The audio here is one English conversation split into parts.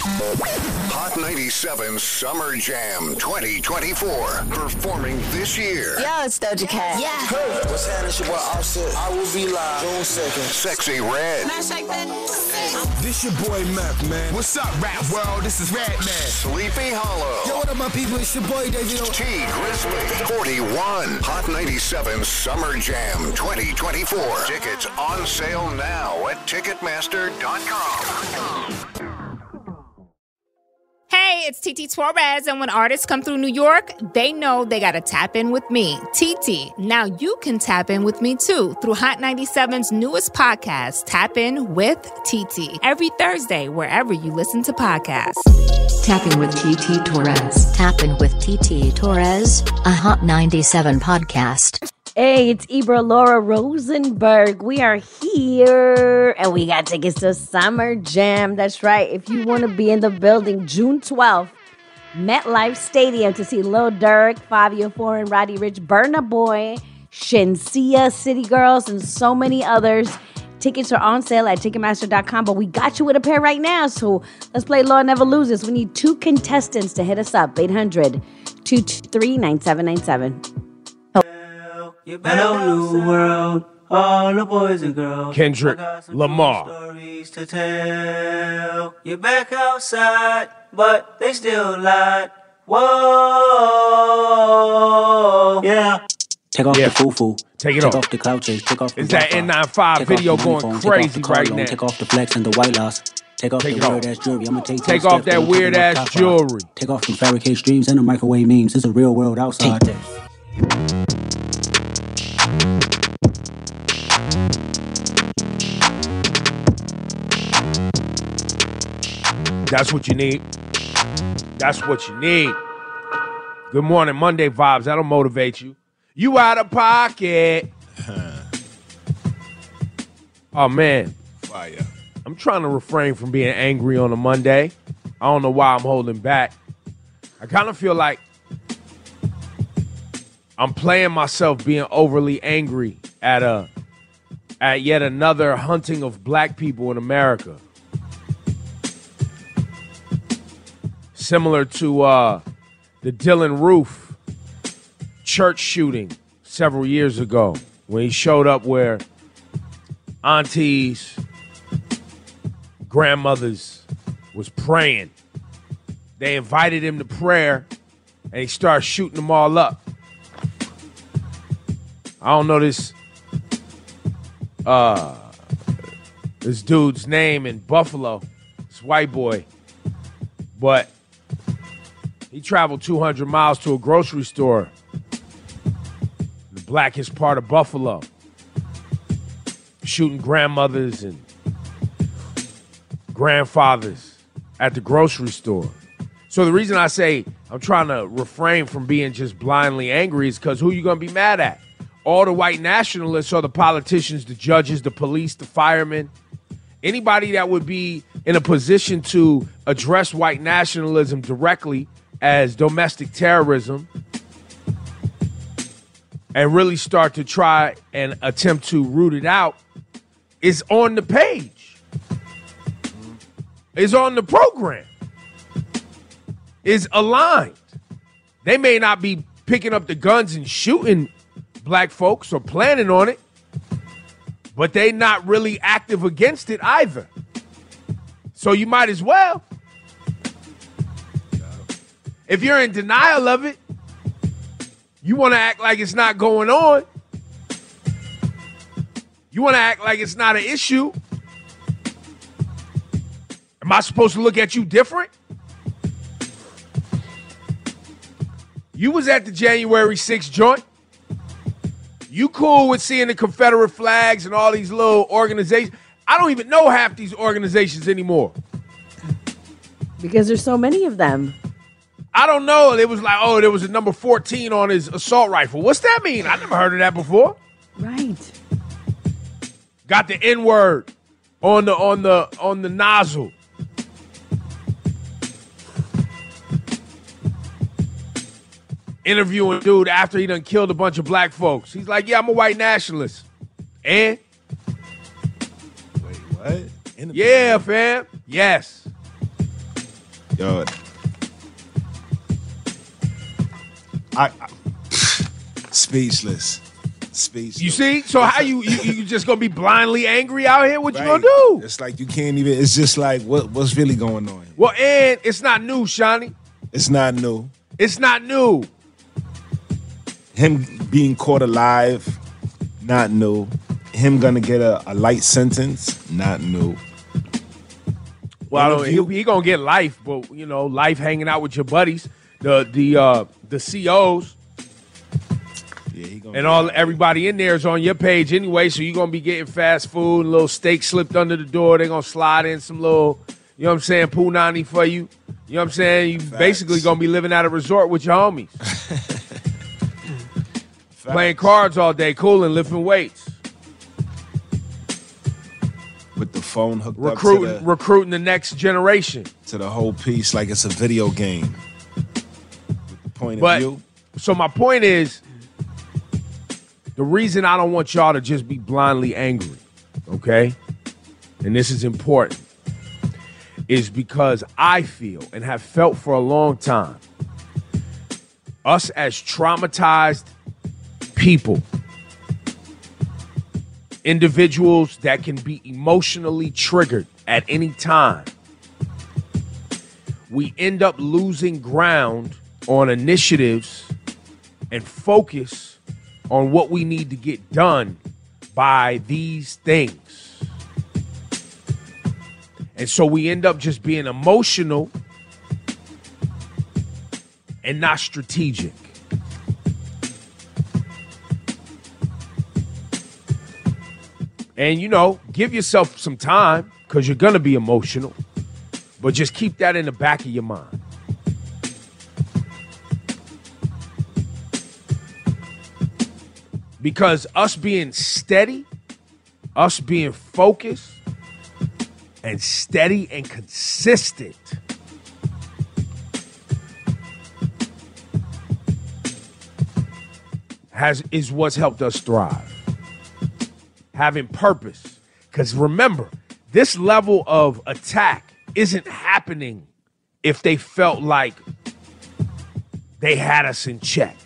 Hot 97 Summer Jam 2024. Performing this year. Yo, it's Doja Cat. Yeah. Hey, what's happening? It's your boy Offset. I will be live June 2nd. Sexy Red. This your boy Meth, man. What's up, rap world? This is Red Man. Sleepy Hollow. Yo, what up, my people? It's your boy David. T Grizzly. 41. Hot 97 Summer Jam 2024. Tickets on sale now at Ticketmaster.com. Hey, it's TT Torres, and when artists come through New York, they know they gotta tap in with me, TT. Now you can tap in with me too through Hot 97's newest podcast, Tap In with TT, every Thursday wherever you listen to podcasts. Tapping with TT Torres. Tapping with TT Torres, a Hot 97 podcast. Hey, it's Ibra Laura Rosenberg. We are here, and we got tickets to Summer Jam. That's right. If you want to be in the building, June 12th, MetLife Stadium to see Lil Durk, Fabio Foreign, Roddy Ricch, Burna Boy, Shenseea, City Girls, and so many others. Tickets are on sale at Ticketmaster.com, but we got you with a pair right now, so let's play Law Never Loses. We need 2 contestants to hit us up, 800-223-9797. You better new world, all the boys and girls. Kendrick Lamar. Stories to tell. You're back outside, but they still lied. Whoa, yeah. Take off the foo-foo. Take it off. off. Take off the cloud chase. Take off the Is that Wi-Fi. N95 video going crazy right now? Take off the flex and the white loss. Take off the weird-ass jewelry. I'm gonna take off that weird-ass jewelry. Take off the fabricated streams and the microwave memes. It's a real world outside. That's what you need. That's what you need. Good morning, Monday vibes. That'll motivate you. You out of pocket. Oh, man. Fire. I'm trying to refrain from being angry on a Monday. I don't know why I'm holding back. I kind of feel like I'm playing myself being overly angry at yet another hunting of black people in America. Similar to the Dylan Roof church shooting several years ago when he showed up where aunties, grandmothers was praying. They invited him to prayer and he started shooting them all up. I don't know this dude's name in Buffalo. This white boy. But he traveled 200 miles to a grocery store in the blackest part of Buffalo, shooting grandmothers and grandfathers at the grocery store. So the reason I say I'm trying to refrain from being just blindly angry is because who you going to be mad at? All the white nationalists are the politicians, the judges, the police, the firemen. Anybody that would be in a position to address white nationalism directly as domestic terrorism and really start to try and attempt to root it out is on the page, is on the program, is aligned. They may not be picking up the guns and shooting black folks or planning on it, but they not really active against it either. So you might as well. If you're in denial of it, you want to act like it's not going on. You want to act like it's not an issue. Am I supposed to look at you different? You was at the January 6th joint. You cool with seeing the Confederate flags and all these little organizations. I don't even know half these organizations anymore. Because there's so many of them. I don't know. It was like, oh, there was a number 14 on his assault rifle. What's that mean? I never heard of that before. Right. Got the N-word on the nozzle. Interviewing dude after he done killed a bunch of black folks. He's like, yeah, I'm a white nationalist. And? Wait, what? Yeah, fam. Yes. Yo, I speechless. You see? So how you just gonna be blindly angry out here? What you gonna do? It's like you can't even. It's just like what's really going on? Well, and it's not new, Shawnee. It's not new. It's not new. Him being caught alive, not new. Him gonna get a light sentence, not new. Well, he gonna get life, but life hanging out with your buddies, the COs. And everybody in there is on your page anyway, so you're going to be getting fast food and a little steak slipped under the door. They're going to slide in some little, you know what I'm saying, punani for you. You know what I'm saying? You basically going to be living at a resort with your homies. Playing cards all day, cooling, lifting weights. With the phone hooked recruiting the next generation. To the whole piece like it's a video game. With the point of view. So my point is, the reason I don't want y'all to just be blindly angry, okay, and this is important, is because I feel and have felt for a long time, us as traumatized people, individuals that can be emotionally triggered at any time, we end up losing ground on initiatives and focus on what we need to get done by these things. And so we end up just being emotional and not strategic. And, give yourself some time because you're going to be emotional, but just keep that in the back of your mind. Because us being steady, us being focused, and steady and consistent is what's helped us thrive. Having purpose. Because remember, this level of attack isn't happening if they felt like they had us in check.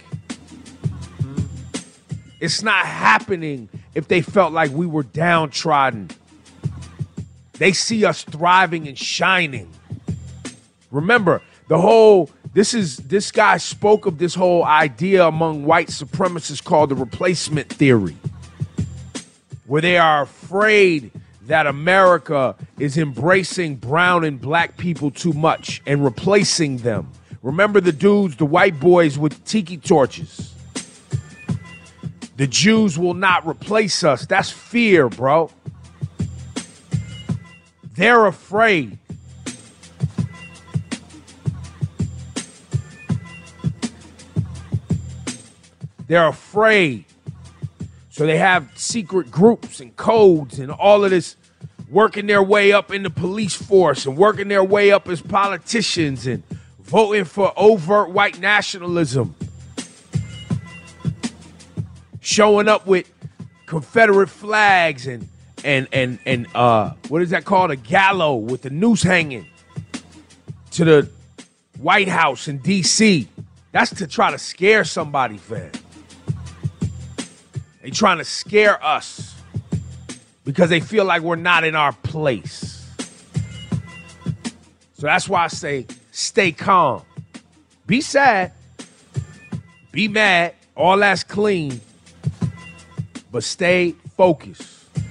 It's not happening if they felt like we were downtrodden. They see us thriving and shining. Remember, this guy spoke of this whole idea among white supremacists called the replacement theory, where they are afraid that America is embracing brown and black people too much and replacing them. Remember the dudes, the white boys with tiki torches. The Jews will not replace us. That's fear, bro. They're afraid. They're afraid. So they have secret groups and codes and all of this, working their way up in the police force and working their way up as politicians and voting for overt white nationalism. Showing up with Confederate flags and what is that called? A gallow with the noose hanging to the White House in D.C. That's to try to scare somebody, fam. They trying to scare us because they feel like we're not in our place. So that's why I say stay calm. Be sad. Be mad. All that's clean. But stay focused.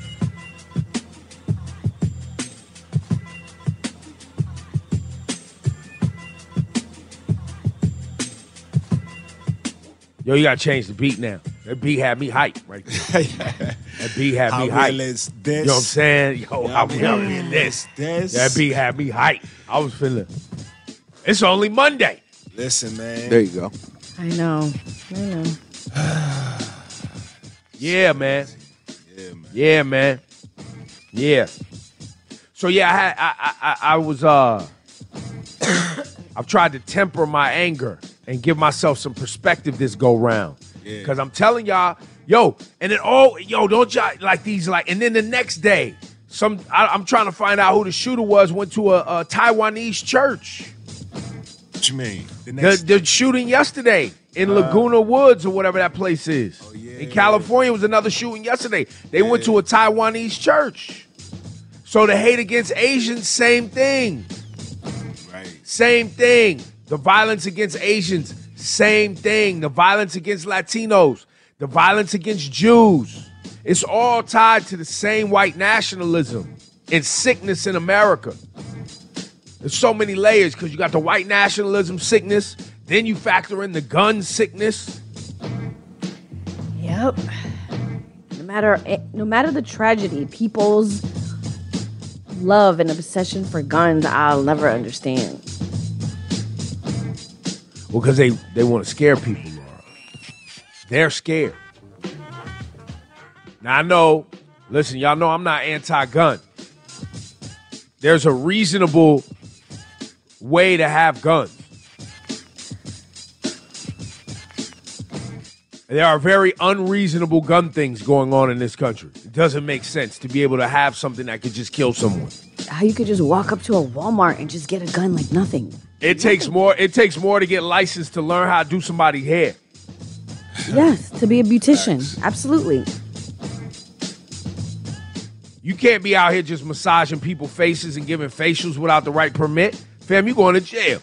Yo, you gotta change the beat now. That beat had me hyped right there. That beat had me hyped. You know what I'm saying? Yo, how real is this? That beat had me hyped. I was feeling. It's only Monday. Listen, man. There you go. I know. Yeah, man. Yeah, man. Yeah. So yeah, I was I've tried to temper my anger and give myself some perspective this go round. Yeah. Cause I'm telling y'all, don't y'all like these and then the next day, I'm trying to find out who the shooter was, went to a Taiwanese church. What you mean? The shooting yesterday in Laguna Woods or whatever that place is. In California was another shooting yesterday. They went to a Taiwanese church. So the hate against Asians, same thing. Right. Same thing. The violence against Asians, same thing. The violence against Latinos, the violence against Jews. It's all tied to the same white nationalism and sickness in America. There's so many layers because you got the white nationalism sickness, then you factor in the gun sickness. Yep. No matter the tragedy, people's love and obsession for guns, I'll never understand. Well, because they want to scare people, Laura. They're scared. Now, I know, listen, y'all know I'm not anti-gun. There's a reasonable way to have guns. There are very unreasonable gun things going on in this country. It doesn't make sense to be able to have something that could just kill someone. How you could just walk up to a Walmart and just get a gun like nothing. It takes more to get licensed to learn how to do somebody's hair. Yes, to be a beautician. Absolutely. You can't be out here just massaging people's faces and giving facials without the right permit. Fam, you going to jail.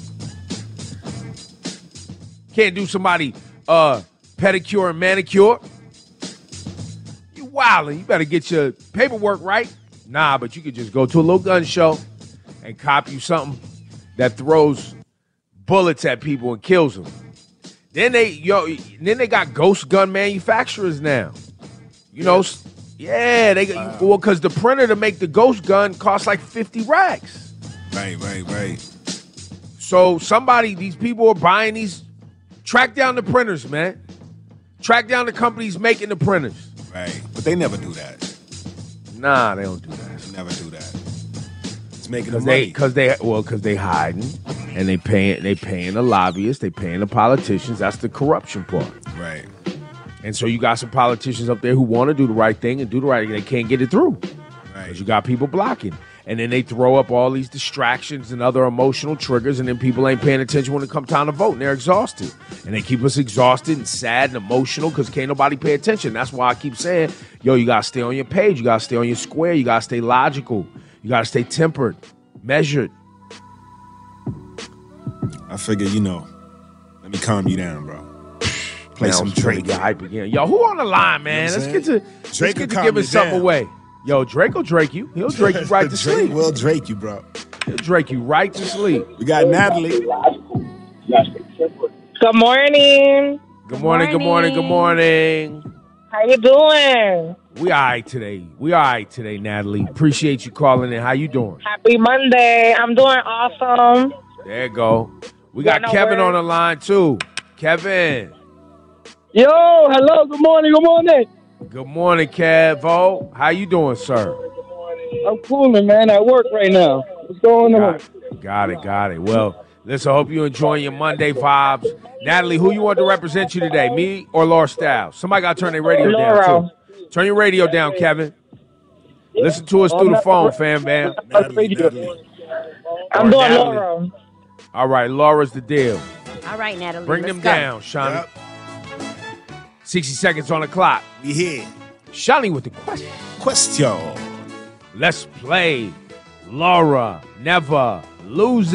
Can't do somebody pedicure and manicure. You wildin'. You better get your paperwork right. Nah, but you could just go to a little gun show and cop you something that throws bullets at people and kills them. Then they got ghost gun manufacturers now. You know, yeah, because the printer to make the ghost gun costs like 50 racks. Right. So these people are buying these. Track down the printers, man. Track down the companies making the printers. Right, but they never do that. Nah, they don't do that. They never do that. It's making the money. Because they hiding and they paying the lobbyists, they paying the politicians. That's the corruption part. Right. And so you got some politicians up there who want to do the right thing and do the right thing. They can't get it through. Right. Because you got people blocking. And then they throw up all these distractions and other emotional triggers, and then people ain't paying attention when it comes time to vote, and they're exhausted. And they keep us exhausted and sad and emotional because can't nobody pay attention. That's why I keep saying, yo, you got to stay on your page. You got to stay on your square. You got to stay logical. You got to stay tempered, measured. I figure, let me calm you down, bro. Play some Drake. Get hype again. Yo, who on the line, man? Let's get to giving something away. Yo, Drake will Drake you. He'll Drake you right to sleep. Drake will Drake you, bro. He'll Drake you right to sleep. We got Natalie. Good morning. Good morning. How you doing? We all right today, Natalie. Appreciate you calling in. How you doing? Happy Monday. I'm doing awesome. There you go. We got Kevin on the line, too. Kevin. Yo, hello. Good morning. Good morning, Kevo. How you doing, sir? I'm cooling, man. At work right now. What's going on? Got it. Well, listen, I hope you enjoying your Monday vibes. Natalie, who you want to represent you today, me or Laura Styles? Somebody got to turn their radio down, too. Turn your radio down, Kevin. Listen to us through the phone, fam, man. I'm doing Laura. All right, Laura's the deal. All right, Natalie. Bring them down, Shawnee. Yep. 60 seconds on the clock. We here. Shawnee with the question. Let's play Laura Never Loses.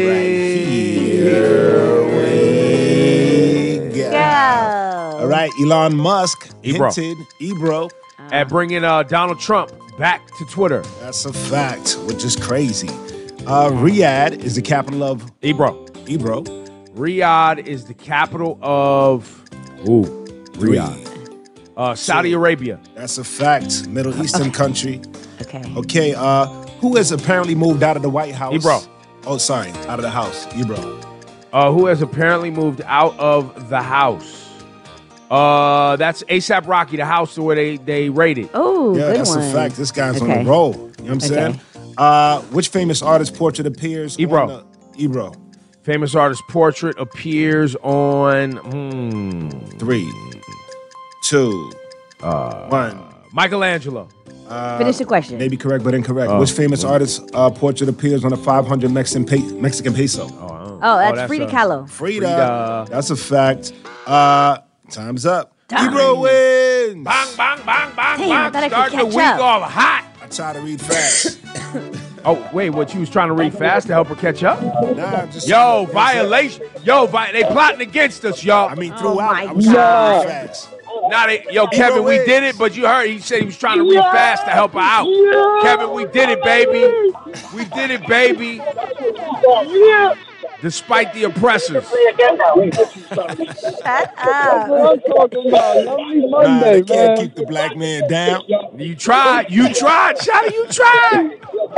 Here we go. All right, Elon Musk hinted, Ebro, at bringing Donald Trump back to Twitter. That's a fact, which is crazy. Riyadh is the capital of... Ebro. Riyadh is the capital of... Riyadh. Saudi Arabia. That's a fact. Middle Eastern country. Okay. Who has apparently moved out of the White House? Ebro. Oh, sorry. Out of the house. Ebro. Who has apparently moved out of the house? That's A$AP Rocky, the house where they raided. Oh, yeah, good that's one. a fact. This guy's on the roll. You know what I'm saying? Which famous artist portrait appears Ebro. Ebro. Famous artist portrait appears on 3, 2, 1. Michelangelo. Finish the question. Maybe correct, but incorrect. Which famous artist portrait appears on a 500 Mexican peso? Oh, that's Frida Kahlo. Frida. That's a fact. Time's up. Ebro wins. Bang, bang, bang, bang, Damn, I bang. thought I could Starting the catch week up. off hot. I try to read fast. Oh, wait, what, you was trying to read fast to help her catch up? Nah, I'm just Yo, violation. Yo, they plotting against us, y'all. I mean, Oh throughout. my I was trying to God. read fast. Yo, Kevin, we did it, but you heard he said he was trying to read fast to help her out. Kevin, we did it, baby. We did it, baby. Despite the oppressors. Shut up. That's what I'm talking about. Lovely Monday, They can't man. keep the black man down. You tried, Shotty, you tried.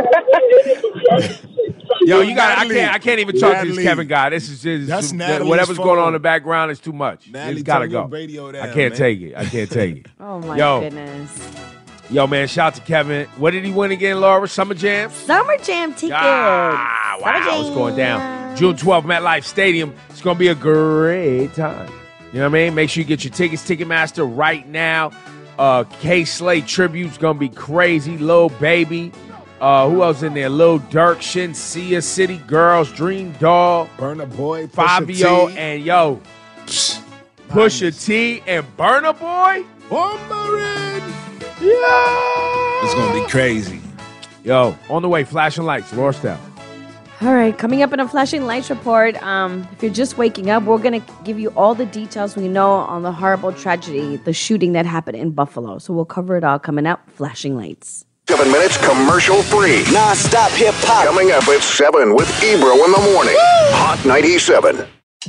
Yo, you got. I can't even talk to this Natalie. Kevin guy. This is That's Natalie's whatever's going on phone. in the background is too much. Natalie, It's gotta turn go. your radio down, I can't man. take it. I can't take it. Oh my Yo. goodness. Yo, man, shout out to Kevin. What did he win again, Laura? Summer Jam? Summer Jam tickets. Ah, wow, Summer it's going down. Jam. June 12th, MetLife Stadium. It's going to be a great time. You know what I mean? Make sure you get your tickets, Ticketmaster, right now. K Slade Tribute's going to be crazy. Lil Baby. Who else in there? Lil Durk, Shinsia, City Girls, Dream Doll, Burna Boy, Fabio, Pusha T. and yo, Pusha T and Burna Boy? Bomberin'. Yeah. It's going to be crazy. Yo, on the way, flashing lights, Laura Style. All right, coming up in a Flashing Lights report, if you're just waking up, we're going to give you all the details we know on the horrible tragedy, the shooting that happened in Buffalo. So we'll cover it all coming up, Flashing Lights. 7 minutes commercial free. Non-stop hip-hop. Coming up at 7 with Ebro in the morning. Hot 97.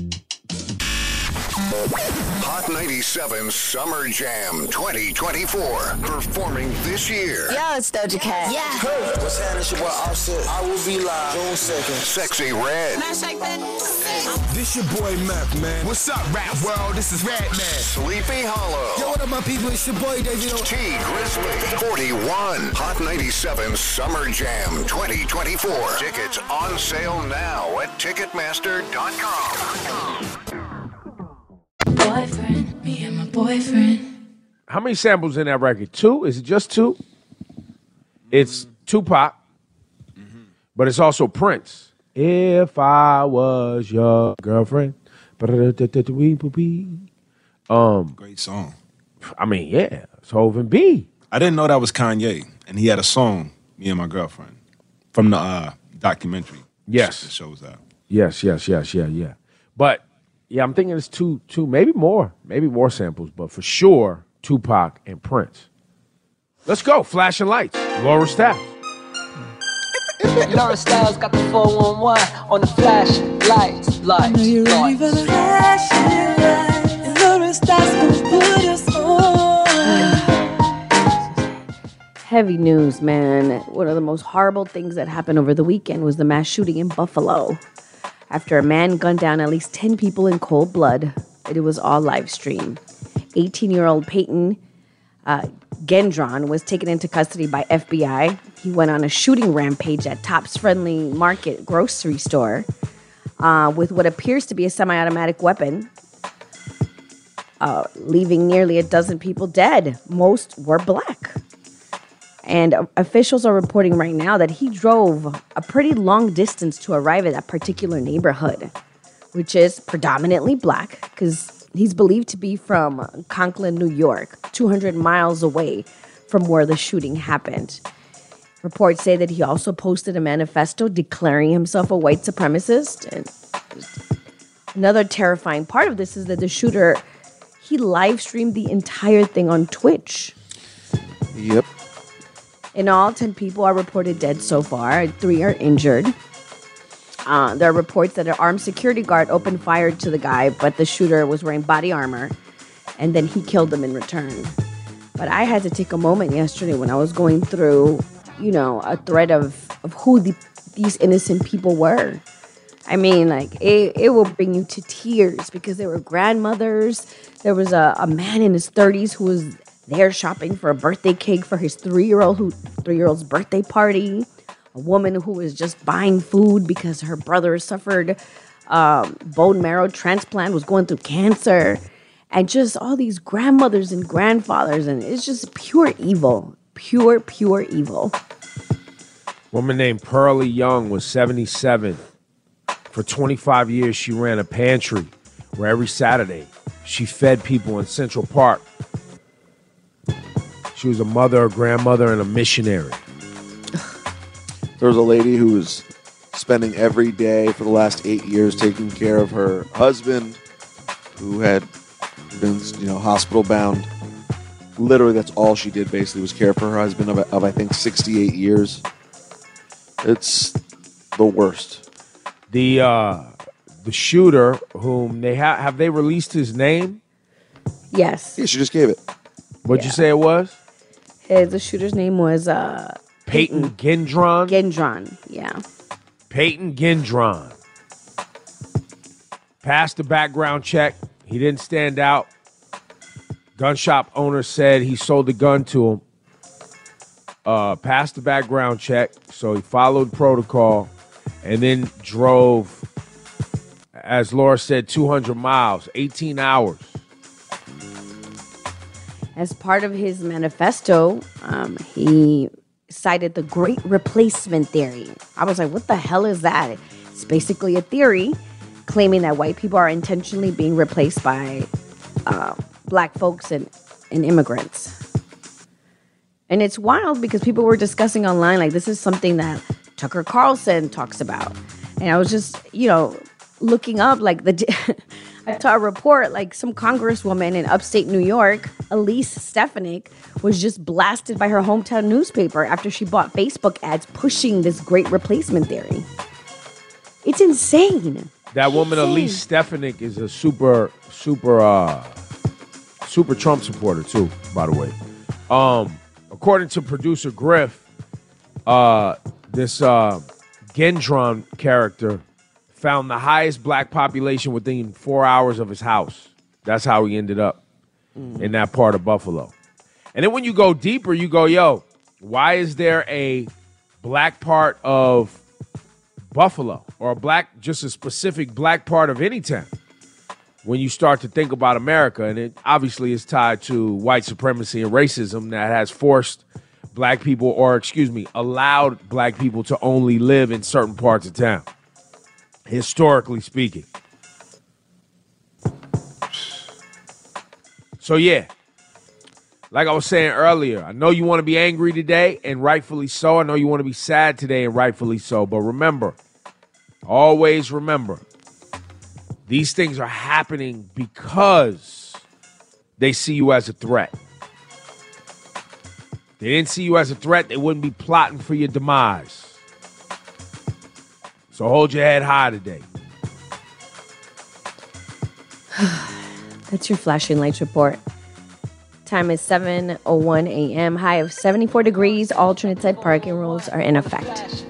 Hot 97 Summer Jam 2024. Performing this year. Yo, it's Doja Cat. Yeah. Hey, what's happening? It's your boy Offset. I will be live June 2nd. Sexy Red. This your boy Mac, man. What's up, rap world? This is Red Man. Sleepy Hollow. Yo, what up, my people? It's your boy David. T Grizzly. 41. Hot 97 Summer Jam 2024. Tickets on sale now at Ticketmaster.com. Boyfriend, me and my boyfriend. How many samples in that record? 2? Is it just 2? It's Tupac, but it's also Prince. If I was your girlfriend. Great song. I mean, yeah. It's Hov and B. I didn't know that was Kanye, and he had a song, Me and My Girlfriend, from the documentary. Yes. That shows that. Yes. But yeah, I'm thinking it's two, maybe more samples, but for sure, Tupac and Prince. Let's go. Flashing lights. Laura Staff. Laura Styles got the 411 on the flash lights. I know you're ready for the flashing lights. And Laura Styles gonna put us on. Heavy news, man. One of the most horrible things that happened over the weekend was the mass shooting in Buffalo. After a man gunned down at least 10 people in cold blood, it was all live streamed. 18-year-old Peyton Gendron was taken into custody by FBI. He went on a shooting rampage at Tops Friendly Market grocery store with what appears to be a semi-automatic weapon, leaving nearly a dozen people dead. Most were black. And officials are reporting right now that he drove a pretty long distance to arrive at that particular neighborhood, which is predominantly black, because he's believed to be from Conklin, New York, 200 miles away from where the shooting happened. Reports say that he also posted a manifesto declaring himself a white supremacist. And another terrifying part of this is that the shooter, he live streamed the entire thing on Twitch. Yep. In all, 10 people are reported dead so far. 3 are injured. There are reports that an armed security guard opened fire to the guy, but the shooter was wearing body armor, and then he killed him in return. But I had to take a moment yesterday when I was going through, a thread of who these innocent people were. I mean, like, it will bring you to tears because they were grandmothers. There was a man in his 30s who was there shopping for a birthday cake for his 3-year-old's birthday party. A woman who was just buying food because her brother suffered bone marrow transplant, was going through cancer. And just all these grandmothers and grandfathers. And it's just pure evil. Pure evil. Woman named Pearlie Young was 77. For 25 years, she ran a pantry where every Saturday she fed people in Central Park. She was a mother, a grandmother, and a missionary. There was a lady who was spending every day for the last 8 years taking care of her husband, who had been, hospital bound. Literally, that's all she did. Basically, was care for her husband of I think 68 years. It's the worst. The shooter, whom they have they released his name? Yes. Yeah, she just gave it. What'd you say it was? The shooter's name was Peyton Gendron. Gendron, yeah. Peyton Gendron. Passed the background check. He didn't stand out. Gun shop owner said he sold the gun to him. Passed the background check, so he followed protocol and then drove, as Laura said, 200 miles, 18 hours. As part of his manifesto, he cited the Great Replacement Theory. I was like, what the hell is that? It's basically a theory claiming that white people are intentionally being replaced by black folks and immigrants. And it's wild because people were discussing online, like, this is something that Tucker Carlson talks about. And I was just, looking up, like, I saw a report, like, some congresswoman in upstate New York, Elise Stefanik, was just blasted by her hometown newspaper after she bought Facebook ads pushing this Great Replacement Theory. It's insane. That woman, Elise Stefanik, is a super Trump supporter, too, by the way. According to producer Griff, this Gendron character found the highest black population within 4 hours of his house. That's how he ended up in that part of Buffalo. And then when you go deeper, you go, yo, why is there a black part of Buffalo or just a specific black part of any town? When you start to think about America, and it obviously is tied to white supremacy and racism that has forced black people, allowed black people to only live in certain parts of town, historically speaking. So, yeah, like I was saying earlier, I know you want to be angry today, and rightfully so. I know you want to be sad today, and rightfully so. But remember, always remember, these things are happening because they see you as a threat. If they didn't see you as a threat, they wouldn't be plotting for your demise. So hold your head high today. That's your flashing lights report. Time is 7:01 a.m. High of 74 degrees. Alternate side parking rules are in effect.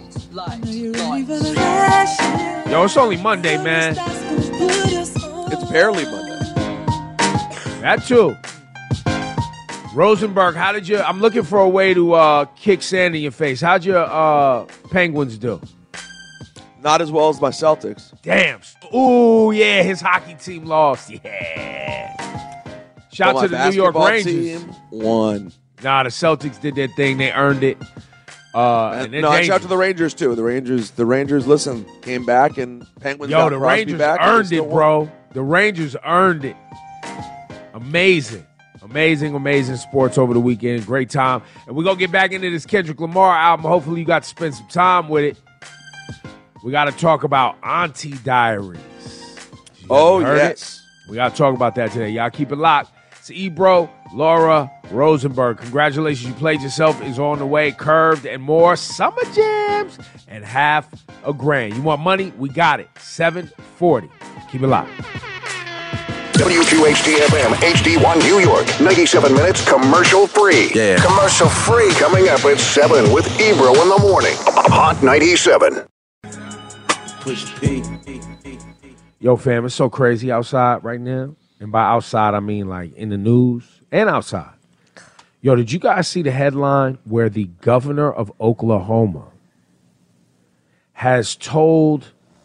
Yo, it's only Monday, man. It's barely Monday. That too. Rosenberg, how did you... I'm looking for a way to kick sand in your face. How'd your Penguins do? Not as well as my Celtics. Damn. Ooh, yeah, his hockey team lost. Yeah. Shout out to the New York Rangers. Team won. Nah, the Celtics did their thing. They earned it. Shout out to the Rangers, too. The Rangers, listen, came back and Penguins got the Crosby Rangers back earned it, bro. The Rangers earned it. Amazing. Amazing sports over the weekend. Great time. And we're going to get back into this Kendrick Lamar album. Hopefully you got to spend some time with it. We got to talk about Auntie Diaries. Oh, yes. We got to talk about that today. Y'all keep it locked. It's Ebro, Laura Rosenberg. Congratulations. You played yourself. Is on the way. Curved and more. Summer Jams and $500,000. You want money? We got it. 740. Keep it locked. WQHT-FM, HD1 New York. 97 minutes commercial free. Yeah. Commercial free coming up at 7 with Ebro in the morning. Hot 97. Push P. Yo, fam, it's so crazy outside right now. And by outside, I mean like in the news and outside. Yo, did you guys see the headline where the governor of Oklahoma has told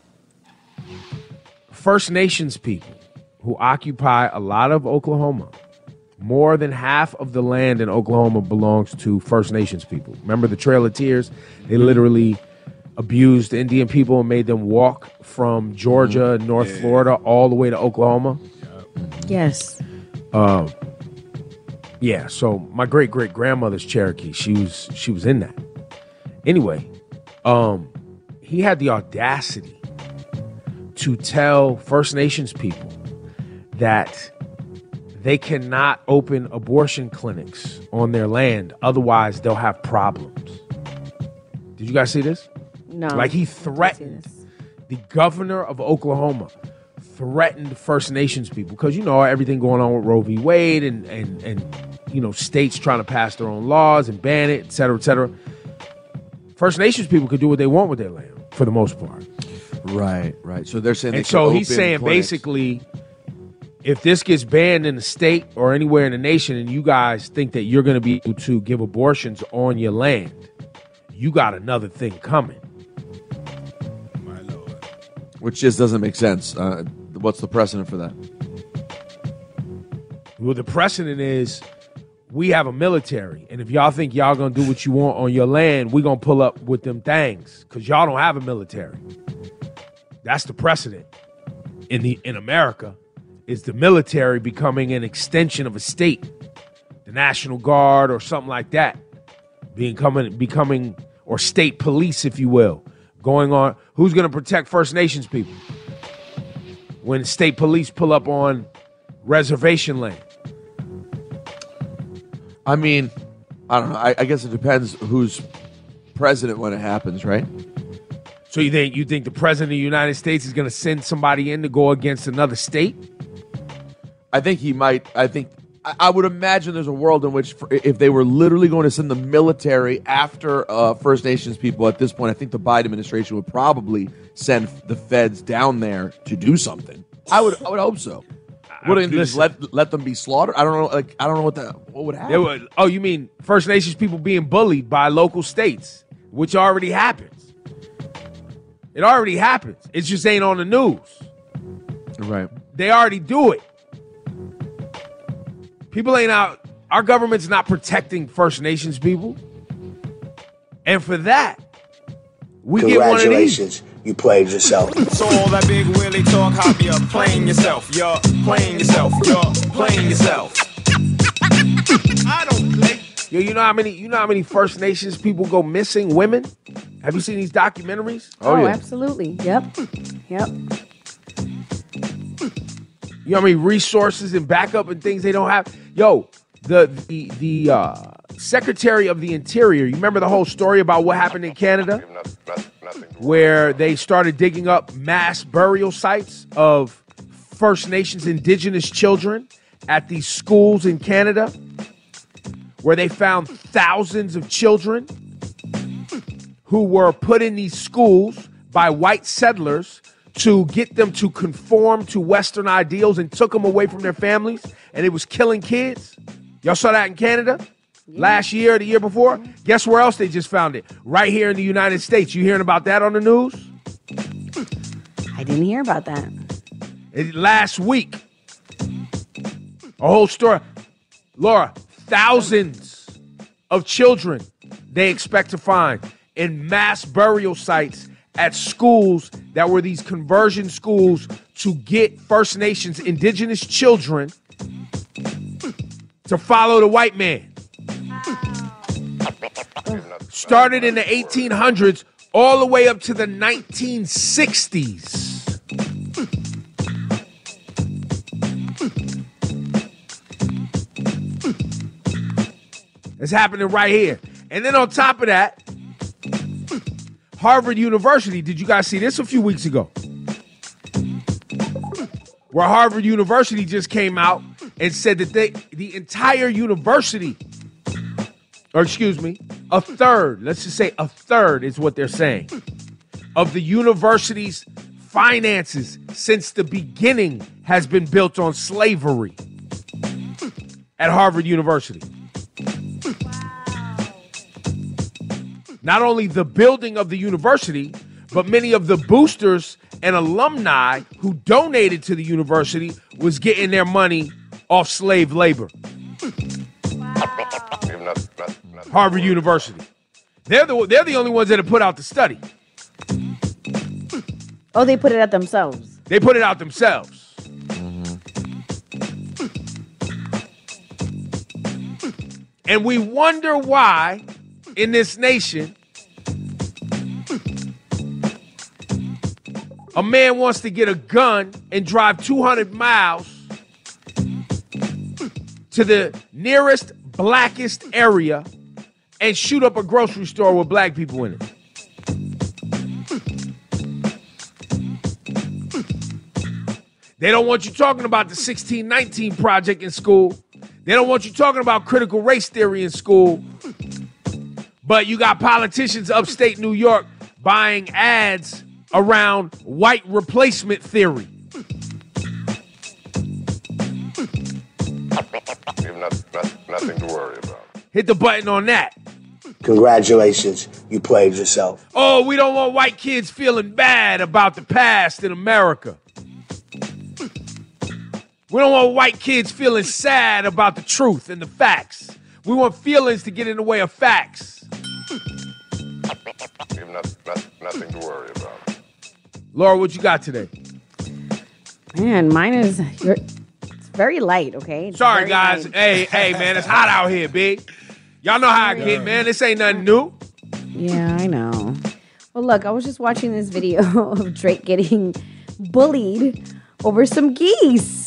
First Nations people who occupy a lot of Oklahoma, more than half of the land in Oklahoma belongs to First Nations people. Remember the Trail of Tears? They literally abused Indian people and made them walk from Georgia, North Florida, all the way to Oklahoma? Yes. Yeah, so my great-great-grandmother's Cherokee, she was in that. Anyway, he had the audacity to tell First Nations people that they cannot open abortion clinics on their land, otherwise they'll have problems. Did you guys see this? No. Like he threatened the governor of Oklahoma, threatened First Nations people because, everything going on with Roe v. Wade and states trying to pass their own laws and ban it, et cetera, et cetera. First Nations people could do what they want with their land for the most part. Right. So they're saying, and so he's saying basically, if this gets banned in the state or anywhere in the nation, and you guys think that you're going to be able to give abortions on your land, you got another thing coming. My Lord. Which just doesn't make sense. What's the precedent for that? Well, the precedent is we have a military, and if y'all think y'all gonna do what you want on your land, we gonna pull up with them things because y'all don't have a military. That's the precedent in America, is the military becoming an extension of a state, the National Guard or something like that, becoming or state police, if you will, going on. Who's gonna protect First Nations people when state police pull up on reservation land? I mean, I don't know. I guess it depends who's president when it happens, right? So you think the president of the United States is going to send somebody in to go against another state? I think he might. I would imagine there's a world in which if they were literally going to send the military after First Nations people at this point, I think the Biden administration would probably send the feds down there to do something. I would hope so. Wouldn't just let them be slaughtered? I don't know. I don't know what would happen. You mean First Nations people being bullied by local states, which already happens. It already happens. It just ain't on the news. Right. They already do it. People ain't out. Our government's not protecting First Nations people. And for that, we get one of these. Congratulations. You played yourself. So all that big Willie talk, hop, you're playing yourself. You're playing yourself. You're playing yourself. I don't play. Yo, you know how many First Nations people go missing? Women? Have you seen these documentaries? Oh, yeah. Absolutely. Yep. You know how many resources and backup and things they don't have? Yo, the Secretary of the Interior, you remember the whole story about what happened in Canada? Where they started digging up mass burial sites of First Nations indigenous children at these schools in Canada, where they found thousands of children who were put in these schools by white settlers to get them to conform to Western ideals and took them away from their families, and it was killing kids. Y'all saw that in Canada? Last year, the year before? Guess where else they just found it? Right here in the United States. You hearing about that on the news? I didn't hear about that. Last week. A whole story. Laura, thousands of children they expect to find in mass burial sites at schools that were these conversion schools to get First Nations indigenous children to follow the white man. Started in the 1800s all the way up to the 1960s. It's happening right here. And then on top of that, Harvard University, did you guys see this a few weeks ago? Where Harvard University just came out and said that the entire university, or excuse me, a third, let's just say a third is what they're saying, of the university's finances since the beginning has been built on slavery at Harvard University. Not only the building of the university, but many of the boosters and alumni who donated to the university was getting their money off slave labor. Harvard University. They're the only ones that have put out the study. Oh, they put it out themselves. They put it out themselves. And we wonder why in this nation a man wants to get a gun and drive 200 miles to the nearest blackest area and shoot up a grocery store with black people in it. They don't want you talking about the 1619 Project in school. They don't want you talking about critical race theory in school. But you got politicians upstate New York buying ads around white replacement theory. You have nothing to worry about. Hit the button on that. Congratulations, you played yourself. Oh, we don't want white kids feeling bad about the past in America. We don't want white kids feeling sad about the truth and the facts. We want feelings to get in the way of facts. You have nothing to worry about. Laura, what you got today? Man, mine is it's very light, okay? It's Sorry, very guys. light. Hey, man, it's hot out here, big. Y'all know how I get, man. This ain't nothing new. Yeah, I know. Well, look, I was just watching this video of Drake getting bullied over some geese.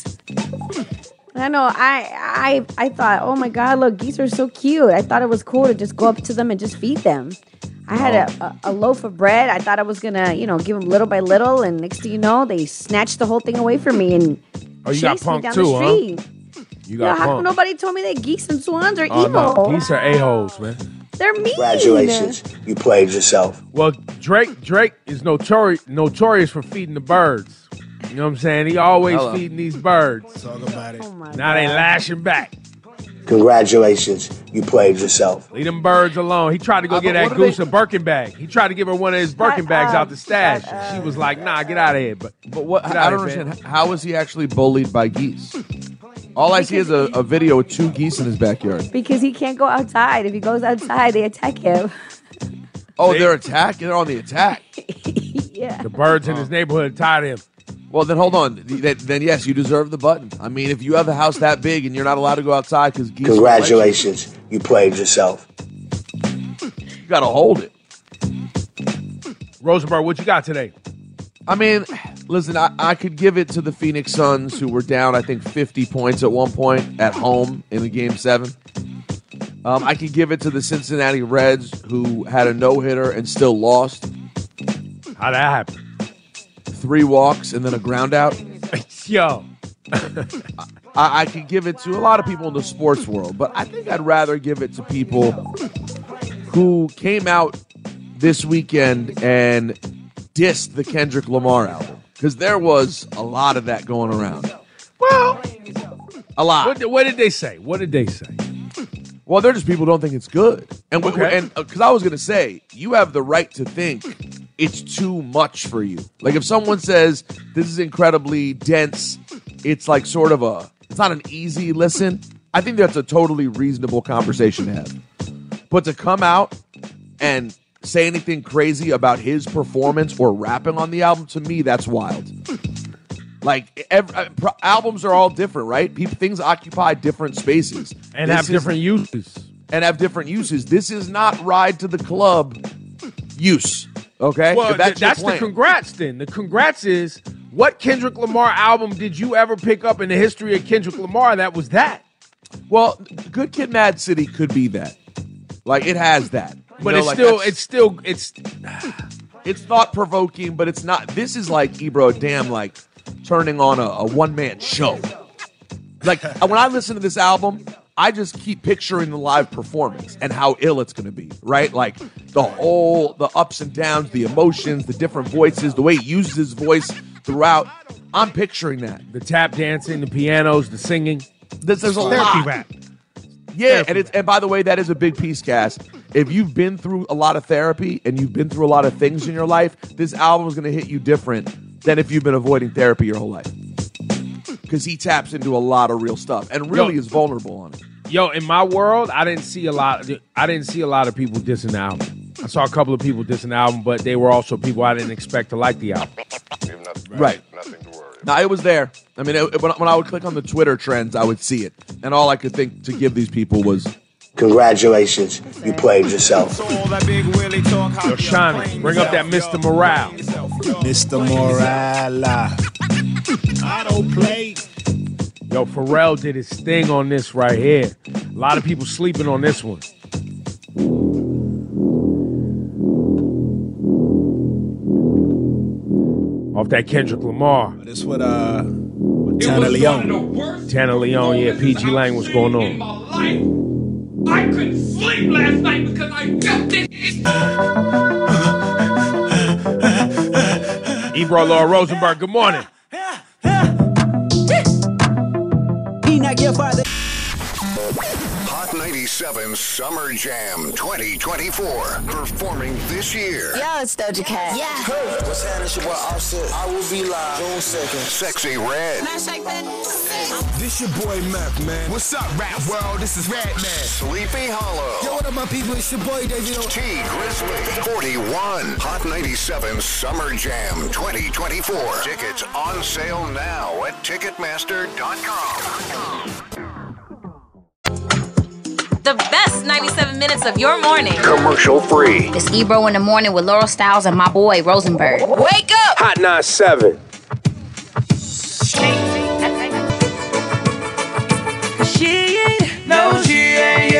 I know. I thought, oh my God, look, geese are so cute. I thought it was cool to just go up to them and just feed them. I had a loaf of bread. I thought I was gonna, give them little by little, and next thing you know, they snatched the whole thing away from me and you got chased me punked down too, the street. huh? You got How come punked. nobody told me that geese and swans are Oh, evil? no. Geese are a-holes, man. They're mean. Congratulations, you played yourself. Well, Drake is notorious for feeding the birds. You know what I'm saying? He always feeding these birds. Talk about it. Now they lashing back. Congratulations, you played yourself. Leave them birds alone. He tried to go get that goose a Birkin bag. He tried to give her one of his Birkin bags out the stash. She was like, nah, get out of here. But what? I don't understand. How is he actually bullied by geese? All I see is a video with 2 geese in his backyard. Because he can't go outside. If he goes outside, they attack him. Oh, they're attacking. They're on the attack. Yeah. The birds in his neighborhood tied him. Well, then hold on. Then yes, you deserve the button. I mean, if you have a house that big and you're not allowed to go outside because geese. Congratulations, you played yourself. You got to hold it. Rosenberg, what you got today? I mean, listen, I could give it to the Phoenix Suns, who were down, I think, 50 points at one point at home in the Game 7. I could give it to the Cincinnati Reds, who had a no-hitter and still lost. How'd that happen? 3 walks and then a ground out. Yo. I could give it to a lot of people in the sports world, but I think I'd rather give it to people who came out this weekend and dissed the Kendrick Lamar album, because there was a lot of that going around. Well, a lot. What did they say? What did they say? Well, they're just people who don't think it's good. And Okay. because I was going to say, you have the right to think it's too much for you. Like if someone says this is incredibly dense, it's like sort of it's not an easy listen. I think that's a totally reasonable conversation to have. But to come out and say anything crazy about his performance or rapping on the album, to me, that's wild. Like albums are all different, right? Things occupy different spaces And have different uses. This is not ride to the club use. Okay? Well, If that's your the plan. congrats then. The congrats is, what Kendrick Lamar album did you ever pick up in the history of Kendrick Lamar that was that? Well, Good Kid, Mad City could be that. Like it has that. You But know, it's it's thought provoking, but it's not. This is like Ebro, damn, like turning on a one man show. Like when I listen to this album, I just keep picturing the live performance and how ill it's going to be, right? Like the ups and downs, the emotions, the different voices, the way he uses his voice throughout. I'm picturing that. The tap dancing, the pianos, the singing. There's a Therapy lot. rap. Yeah, and by the way, that is a big piece, Cass. If you've been through a lot of therapy and you've been through a lot of things in your life, this album is going to hit you different than if you've been avoiding therapy your whole life. Because he taps into a lot of real stuff and really is vulnerable on it. Yo, in my world, I didn't see a lot of people dissing the album. I saw a couple of people dissing the album, but they were also people I didn't expect to like the album. Right. Nothing to worry Now, it was there. I mean, when I would click on the Twitter trends, I would see it. And all I could think to give these people was, congratulations, you played yourself. Yo, Shawnee, bring up that Mr. Morale. Mr. Morale. Autoplay. Yo, Pharrell did his thing on this right here. A lot of people sleeping on this one. Off that Kendrick Lamar. This what Tana Leon. Tana Leon, yeah, PG Lang, what's going on? I couldn't sleep last night because I felt this. Ebro Laura Rosenberg, good morning. Hot 97 Summer Jam 2024. Performing this year. Yeah, it's Doja Cat. Yeah. Hey, what's happening? It's your boy Offset. I will be live June 2nd. Sexy Red. This your boy Mac, man. What's up, rap world? This is Red Man. Sleepy Hollow. Yo, what up, my people? It's your boy Davey. T Grizzly. 41. Hot 97 Summer Jam 2024. Tickets on sale now at Ticketmaster.com. The best 97 minutes of your morning. Commercial free. It's Ebro in the morning with Laurel Styles and my boy Rosenberg. Wake up! Hot 97. She ain't, no, she ain't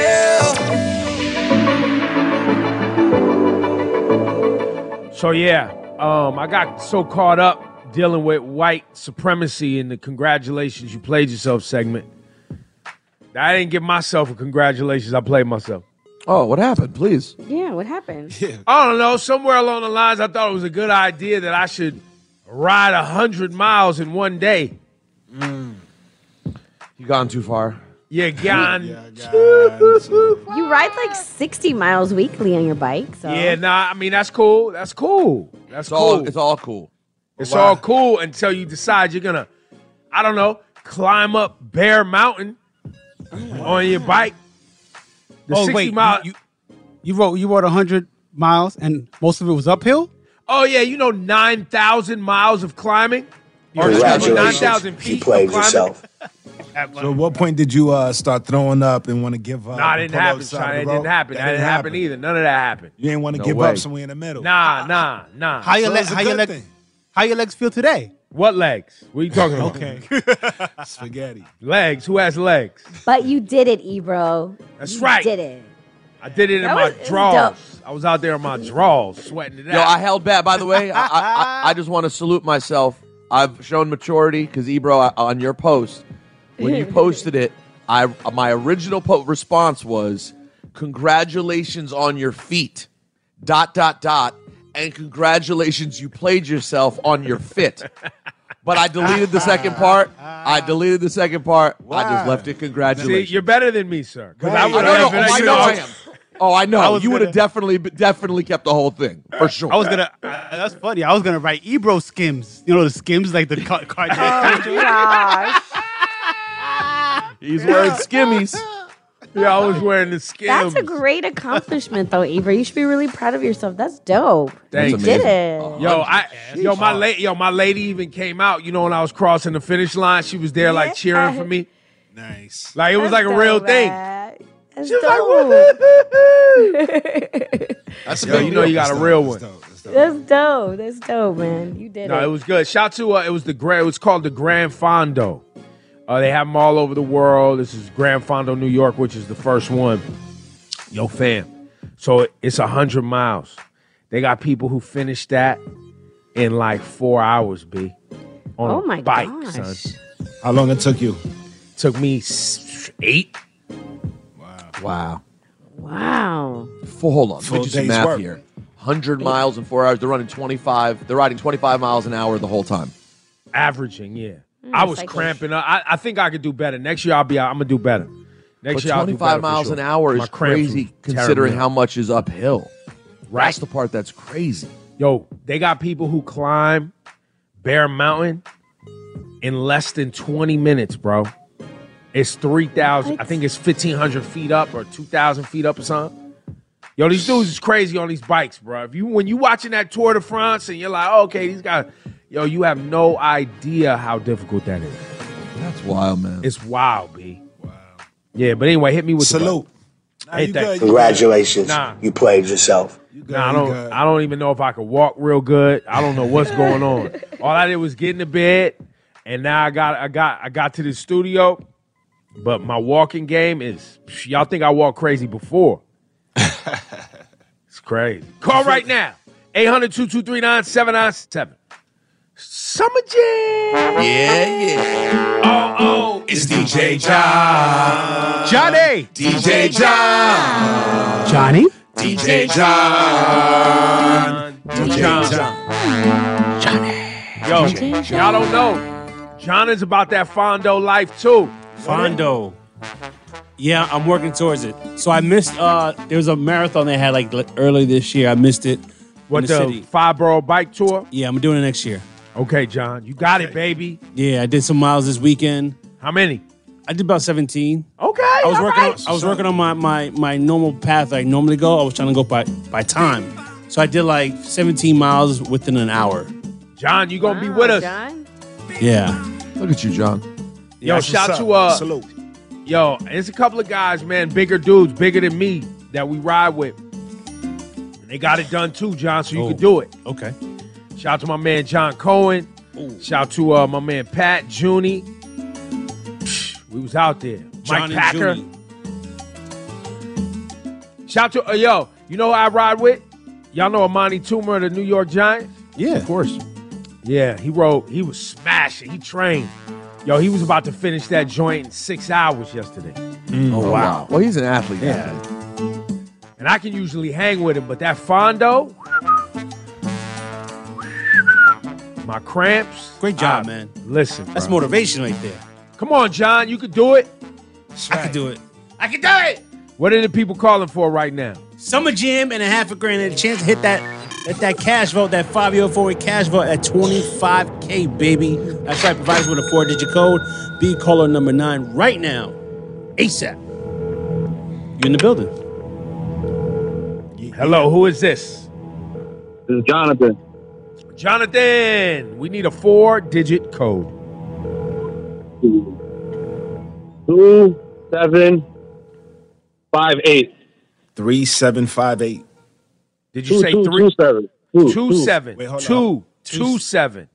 you. So yeah, I got so caught up dealing with white supremacy in the congratulations you played yourself segment. I didn't give myself a congratulations. I played myself. Oh, what happened? Please. Yeah, what happened? I don't know. Somewhere along the lines, I thought it was a good idea that I should ride 100 miles in one day. You gone too far. Yeah, gone. You ride like 60 miles weekly on your bike. So. Yeah, nah, I mean, that's cool. That's cool. That's cool. It's all cool. It's all cool until you decide you're going to, I don't know, climb up Bear Mountain on your bike. The 60 wait, mile. you rode 100 miles and most of it was uphill? Oh, yeah, 9,000 miles of climbing. Or Congratulations, 9,000 feet. you played of climbing. yourself. So at what point did you start throwing up and want to give up? Nah, it didn't happen, Sean. It didn't happen. That didn't happen either. None of that happened. You didn't want to give up somewhere in the middle. Nah. How your legs feel today? What legs? What are you talking about? Okay. Spaghetti. Legs? Who has legs? But you did it, Ebro. That's you right. Did it. I did it in my drawers. I was out there in my drawers, sweating it out. Yo, I held back. By the way, I just want to salute myself. I've shown maturity because Ebro, on your post, when you posted it, my original response was, "Congratulations on your feet, ... and congratulations you played yourself on your fit." But I deleted the second part. I just left it congratulations. See, you're better than me, sir. Because I would I have know I am. Oh, I know. You would have definitely kept the whole thing for sure. I was gonna. That's funny. I was gonna write Ebro Skims. You know the Skims, like the card. Oh gosh. He's wearing skimmies. Yeah, I was wearing the Skims. That's a great accomplishment, though, Ebro. You should be really proud of yourself. That's dope. Thanks. You did it. My lady even came out. When I was crossing the finish line, she was there like cheering for me. Nice. Like it was like a real thing. That's She was like, That's you got a real one. That's dope, man. You did it. No, it was good. Shout to it was called the Grand Fondo. They have them all over the world. This is Grand Fondo, New York, which is the first one. Yo, fam. So it's 100 miles. They got people who finished that in like 4 hours, B. On Oh a my bike, gosh. son. How long it took you? Took me 8. Wow. Wow. Hold on. Let Full me do some day's math work. here. 100 miles in 4 hours. They're riding 25 miles an hour the whole time. Averaging, yeah. I was cycles. cramping up. I think I could do better. Next year I'm gonna do better. Next But year I'll do 25 better miles for an sure. hour My is cramps crazy were tearing considering me how up. much is uphill. Right. That's the part that's crazy. Yo, they got people who climb Bear Mountain in less than 20 minutes, bro. It's 3,000. I think it's 1,500 feet up or 2,000 feet up or something. Yo, these dudes is crazy on these bikes, bro. When you watching that Tour de France and you're like, oh, okay, these guys, Yo, you have no idea how difficult that is. That's wild, man. It's wild, B. Wow. Yeah, but anyway, hit me with salute. Congratulations. You played yourself. I don't even know if I could walk real good. I don't know what's going on. All I did was get in the bed, and now I got to the studio. But my walking game is, y'all think I walked crazy before. It's crazy. Call right now. 800-223-9797. Summer Jam. Yeah. Oh, it's DJ John. Johnny. DJ John. Johnny. DJ John. DJ John. Yo, y'all don't know. John is about that Fondo life, too. Fondo. Yeah, I'm working towards it. So I missed, there was a marathon they had like early this year. I missed it. What, the city. 5-borough bike tour? Yeah, I'm doing it next year. Okay, John. You got it, baby. Yeah, I did some miles this weekend. How many? I did about 17. Okay, I was all working on my normal path I normally go. I was trying to go by time. So I did like 17 miles within an hour. John, you gonna be with us. John? Yeah. Look at you, John. Yo, That's shout what's to up. Salute. Yo, it's a couple of guys, man, bigger dudes, bigger than me, that we ride with. And they got it done too, John, so you can do it. Okay. Shout out to my man John Cohen. Shout out to my man Pat Junie. We was out there. John Mike Packer. and Shout out to yo, you know who I ride with? Y'all know Amani Toomer of the New York Giants? Yeah, of course. Yeah, he was smashing. He trained. Yo, he was about to finish that joint in 6 hours yesterday. Oh, wow. Well, he's an athlete. Yeah. And I can usually hang with him, but that Fondo, my cramps. Great job, man. Listen, That's bro. motivation right there. Come on, John, you could do it. I could do it. I can do it. What are the people calling for right now? Summer Jam and $1,000,000 and a chance to hit that cash vote, that 5-year forward cash vote at $25K, baby. That's right. Provide us with a 4-digit code. Be caller number 9 right now. ASAP. You in the building? Hello, who is this? This is Jonathan. Jonathan, we need a 4-digit code. 2758. 3758. Did you say 3? 27. 27. Wait, hold on. 27.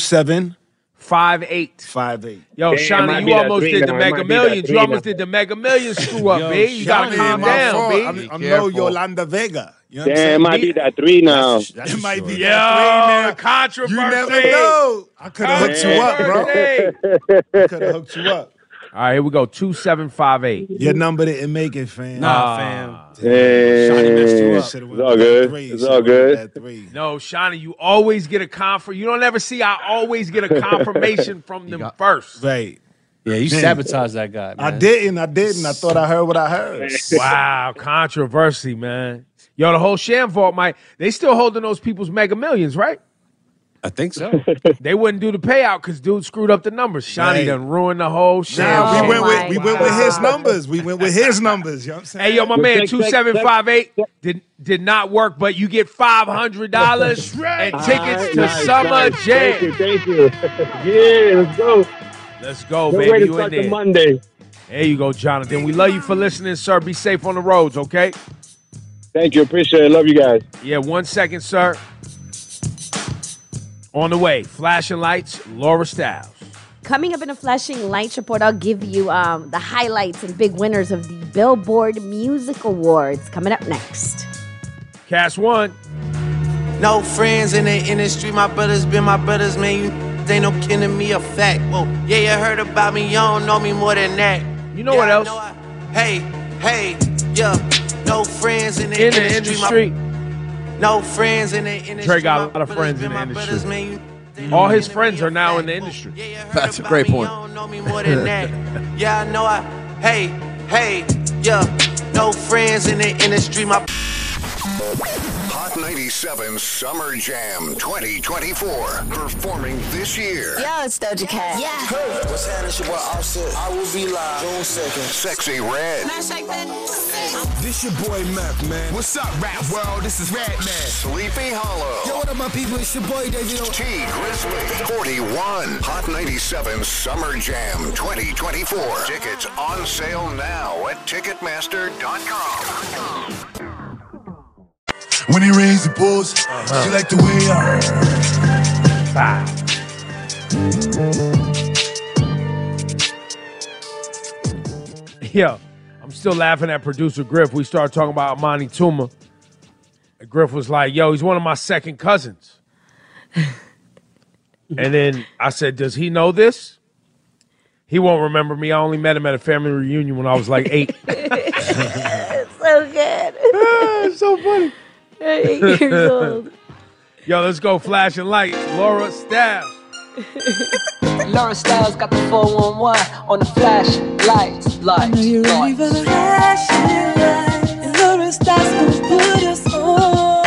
2758. 58. Yo, Damn, Shawnee, might you be that almost three did now. the It Mega might be that Millions. three You almost now. did the Mega Millions screw up, Yo, B. You gotta Shawnee, calm my down, fault. B. I'm no Yolanda Vega. You know what I'm Damn, saying? might be that 3 now. It might be Yo, that 3 now. controversy. You never know. I could have hooked you up, bro. Could have hooked you up. All right, here we go. 2758. Your number didn't make it, fam. Nah, fam. Shawnee messed you up. It's all good. It's all good. No, Shawnee, you always get a You don't ever see I always get a confirmation from them first. Right. Yeah, you Man. sabotaged that guy, man. I didn't. I thought I heard what I heard. Wow, controversy, man. Yo, the whole Sham Vault, they still holding those people's Mega Millions, right? I think so. They wouldn't do the payout because dude screwed up the numbers. Shawnee Right. done ruined the whole Sham Nah, Vault. we went with his numbers. We went with his numbers. You know what I'm saying? Hey, yo, my man, 2758 did not work, but you get $500 and tickets to Summer Jam. Thank you. Yeah, let's go. Let's go, Good baby. way to You in start the there. Monday. There you go, Jonathan. We love you for listening, sir. Be safe on the roads, okay? Thank you. Appreciate it. Love you guys. Yeah, 1 second, sir. On the way, flashing lights, Laura Styles. Coming up in a flashing lights report, I'll give you the highlights and big winners of the Billboard Music Awards. Coming up next. Cast one. No friends in the industry, my brothers been my brothers, man. You ain't no kin to me, a fact. Whoa, yeah, you heard about me, you don't know me more than that. You know what else? Hey, yeah. No friends in the In the industry. No friends in the industry. Dre got a lot of friends in the industry. All his friends are now in the industry. That's a great point. You don't know me more than that. Yeah, I know hey, yeah. No friends in the industry, my Hot Hot 97 Summer Jam 2024. Performing this year. Yo, it's Doja Cat. Yeah. Hey, what's happening? It's your boy Offset. I will be live June 2nd. Sexy Red. Can I shake that? This your boy Mac, man. What's up, rap world? This is Red Man. Sleepy Hollow. Yo, what up, my people? It's your boy David. T Grizzly. 41. Hot 97 Summer Jam 2024. Tickets on sale now at Ticketmaster.com. When he raised the bulls, she like the way Yo, I'm still laughing at producer Griff. We started talking about Amani Tuma. And Griff was like, yo, he's one of my second cousins. And then I said, does he know this? He won't remember me. I only met him at a family reunion when I was like 8. It's so good. It's so funny. 8 years old. Yo, let's go flashing lights. Laura Styles. Laura Styles got the 411 on the flash lights. I know you're ready for the flashing lights. And Laura Styles gonna put us on.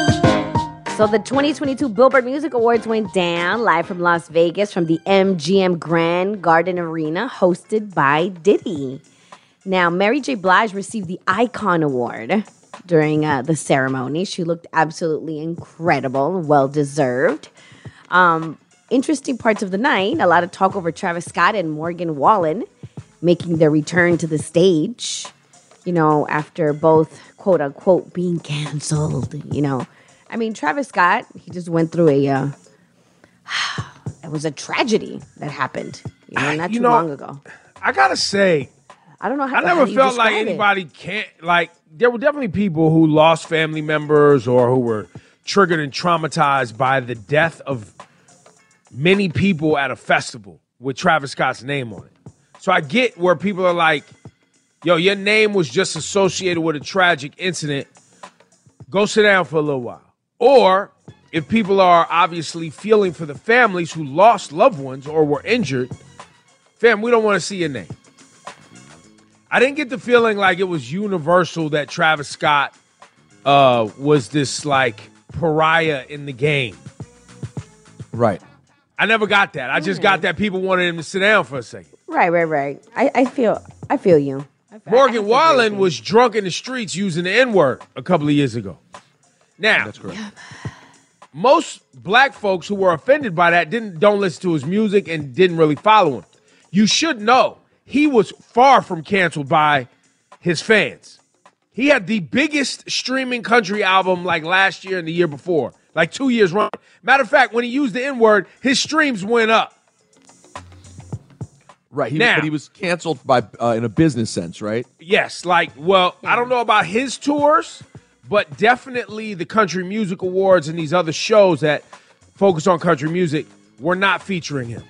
So the 2022 Billboard Music Awards went down live from Las Vegas from the MGM Grand Garden Arena, hosted by Diddy. Now, Mary J. Blige received the Icon Award during the ceremony. She looked absolutely incredible, well-deserved. Interesting parts of the night, a lot of talk over Travis Scott and Morgan Wallen making their return to the stage, after both, quote-unquote, being canceled, I mean, Travis Scott, he just went through it was a tragedy that happened, not too long ago. I gotta say, I don't know how I never do you felt like describe it? anybody there were definitely people who lost family members or who were triggered and traumatized by the death of many people at a festival with Travis Scott's name on it. So I get where people are like, yo, your name was just associated with a tragic incident. Go sit down for a little while. Or if people are obviously feeling for the families who lost loved ones or were injured, fam, we don't want to see your name. I didn't get the feeling like it was universal that Travis Scott was this like pariah in the game. Right. I never got that. I just got that people wanted him to sit down for a second. Right. I feel you. Morgan Wallen was drunk in the streets using the N-word a couple of years ago. Now, that's correct. Most black folks who were offended by that don't listen to his music and didn't really follow him. You should know he was far from canceled by his fans. He had the biggest streaming country album like last year and the year before, like 2 years running. Matter of fact, when he used the N-word, his streams went up. Right, but he was canceled by in a business sense, right? Yes, I don't know about his tours, but definitely the Country Music Awards and these other shows that focus on country music were not featuring him.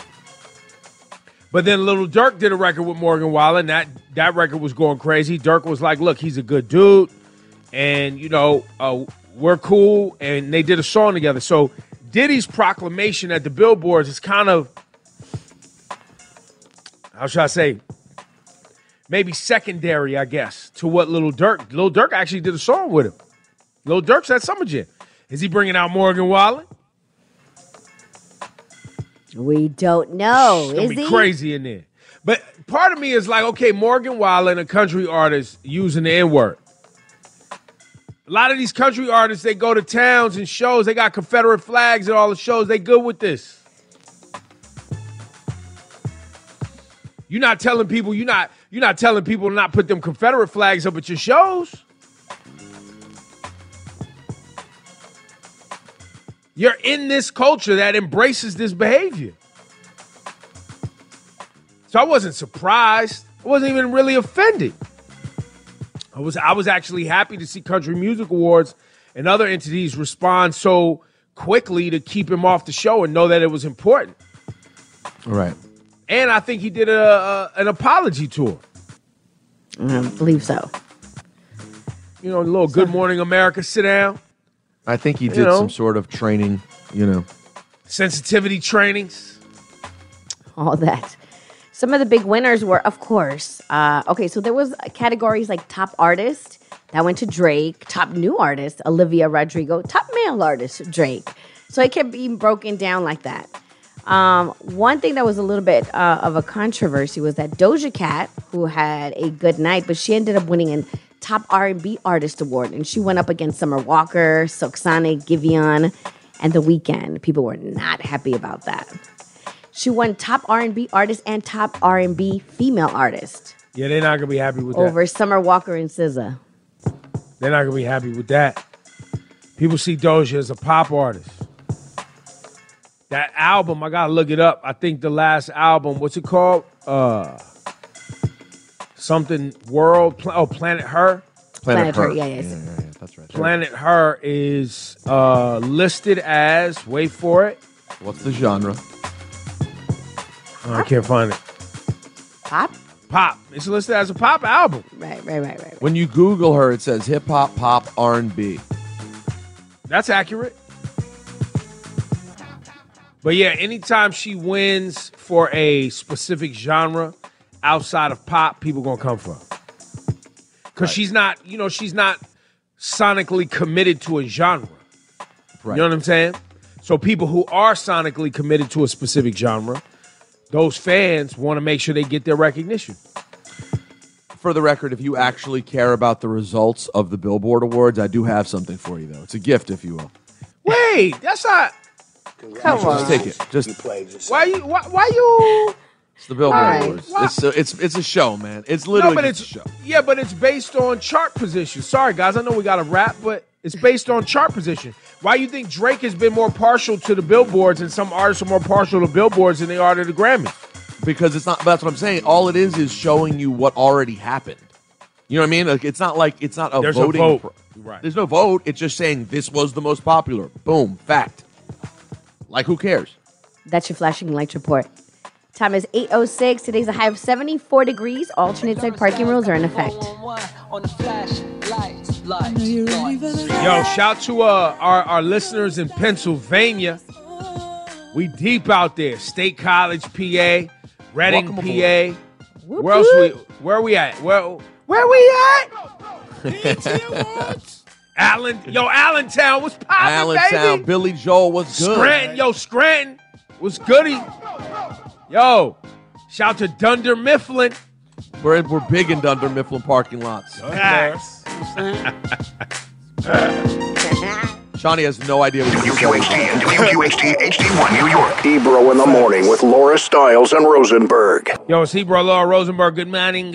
But then Lil Durk did a record with Morgan Wallen. That record was going crazy. Durk was like, look, he's a good dude, and, we're cool, and they did a song together. So Diddy's proclamation at the Billboards is kind of, how should I say, maybe secondary, I guess, to what Lil Durk actually did a song with him. Lil Durk's at Summer Jam. Is he bringing out Morgan Wallen? We don't know. It's gonna be crazy in there. But part of me is like, okay, Morgan Wallen, a country artist, using the N-word. A lot of these country artists, they go to towns and shows, they got Confederate flags at all the shows. They good with this. You're not telling people to not put them Confederate flags up at your shows. You're in this culture that embraces this behavior. So I wasn't surprised. I wasn't even really offended. I was actually happy to see Country Music Awards and other entities respond so quickly to keep him off the show and know that it was important. Right. And I think he did an apology tour. I believe so. A little Good Morning America sit down. I think he did some sort of training, Sensitivity trainings. All that. Some of the big winners were, of course, so there was categories like top artist, That went to Drake. Top new artist, Olivia Rodrigo. Top male artist, Drake. So it kept being broken down like that. One thing that was a little bit of a controversy was that Doja Cat, who had a good night, but she ended up winning a Top R&B Artist Award. And she went up against Summer Walker, Silk Sonic, Giveon, and The Weeknd. People were not happy about that. She won Top R&B Artist and Top R&B Female Artist. Yeah, they're not going to be happy with that. Over Summer Walker and SZA. They're not going to be happy with that. People see Doja as a pop artist. That album, I got to look it up. I think the last album, what's it called? Something World, Planet Her. Planet Her, yeah, that's right. Planet Her is listed as, wait for it. What's the genre? Oh, I can't find it. Pop? Pop. It's listed as a pop album. Right. When you Google her, it says hip hop, pop, R&B. That's accurate. But yeah, anytime she wins for a specific genre outside of pop, people gonna come for her. Because she's not sonically committed to a genre. Right. You know what I'm saying? So people who are sonically committed to a specific genre, those fans want to make sure they get their recognition. For the record, if you actually care about the results of the Billboard Awards, I do have something for you, though. It's a gift, if you will. Wait, that's not... Come on. Just take it. Why you... It's the Billboard All right. Awards. What? It's a show, man. It's literally it's a show. Yeah, but it's based on chart position. Sorry, guys, I know we got a rap, but it's based on chart position. Why you think Drake has been more partial to the Billboards and some artists are more partial to Billboards than they are to the Grammys? Because it's not. That's what I'm saying. All it is showing you what already happened. You know what I mean? Like, it's not a There's voting. a vote. Right. There's no vote. It's just saying this was the most popular. Boom. Fact. Like, who cares? That's your flashing lights report. Time is 8:06. Today's a high of 74 degrees. Alternate side parking rules are in effect. Yo, shout to our listeners in Pennsylvania. We deep out there. State College, PA, Reading, PA. Where else where we at? Where we at? Allentown was popping, Allentown, baby. Billy Joel was good. Scranton was goody. Yo, shout to Dunder Mifflin. We're big in Dunder Mifflin parking lots. Facts. Shawnee has no idea what he's WQHT and WQHT HD1 New York. Ebro in the morning with Laura Stiles and Rosenberg. Yo, it's Ebro, Laura Rosenberg. Good morning.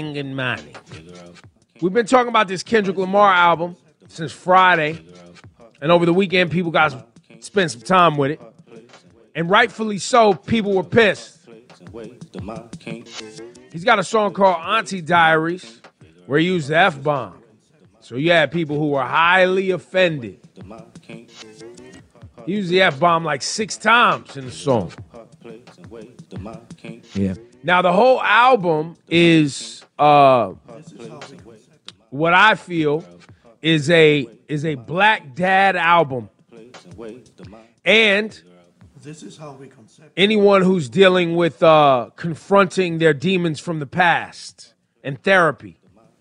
We've been talking about this Kendrick Lamar album since Friday. And over the weekend, people got to spend some time with it. And rightfully so, people were pissed. He's got a song called Auntie Diaries where he used the F-bomb. So you had people who were highly offended. He used the F-bomb like 6 times in the song. Yeah. Now, the whole album is what I feel is a black dad album. And anyone who's dealing with confronting their demons from the past and therapy.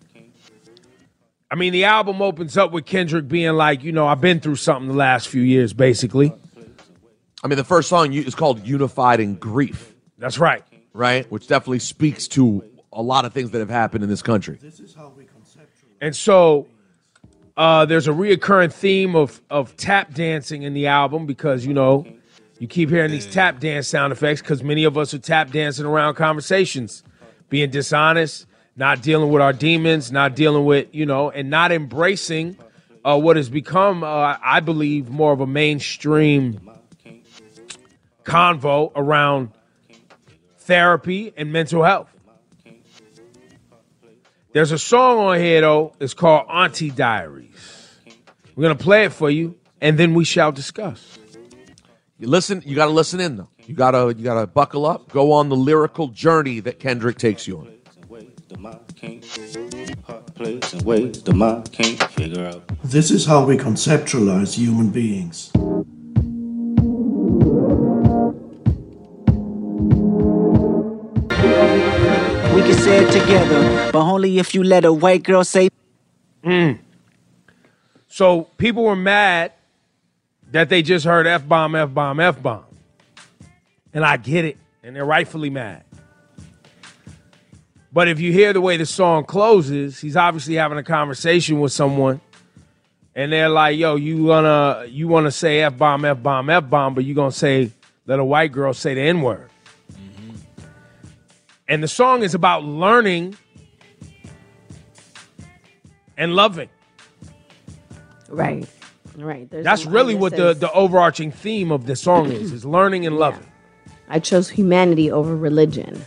I mean, the album opens up with Kendrick being like, I've been through something the last few years, basically. I mean, the first song is called Unified in Grief. That's right. Right? Which definitely speaks to a lot of things that have happened in this country. And so there's a reoccurring theme of tap dancing in the album because, you keep hearing these tap dance sound effects because many of us are tap dancing around conversations, being dishonest, not dealing with our demons, not dealing with, and not embracing what has become, I believe, more of a mainstream convo around therapy and mental health. There's a song on here, though. It's called Auntie Diaries. We're going to play it for you, and then we shall discuss. You got to listen in, though. You got to buckle up. Go on the lyrical journey that Kendrick takes you on. This is how we conceptualize human beings. We can say it together, but only if you let a white girl say So people were mad that they just heard F-bomb, F-bomb, F-bomb. And I get it. And they're rightfully mad. But if you hear the way the song closes, he's obviously having a conversation with someone. And they're like, yo, you wanna say F-bomb, F-bomb, F-bomb, but you gonna let a white girl say the N-word. And the song is about learning and loving. Right. That's really what the overarching theme of the song is learning and loving. I chose humanity over religion.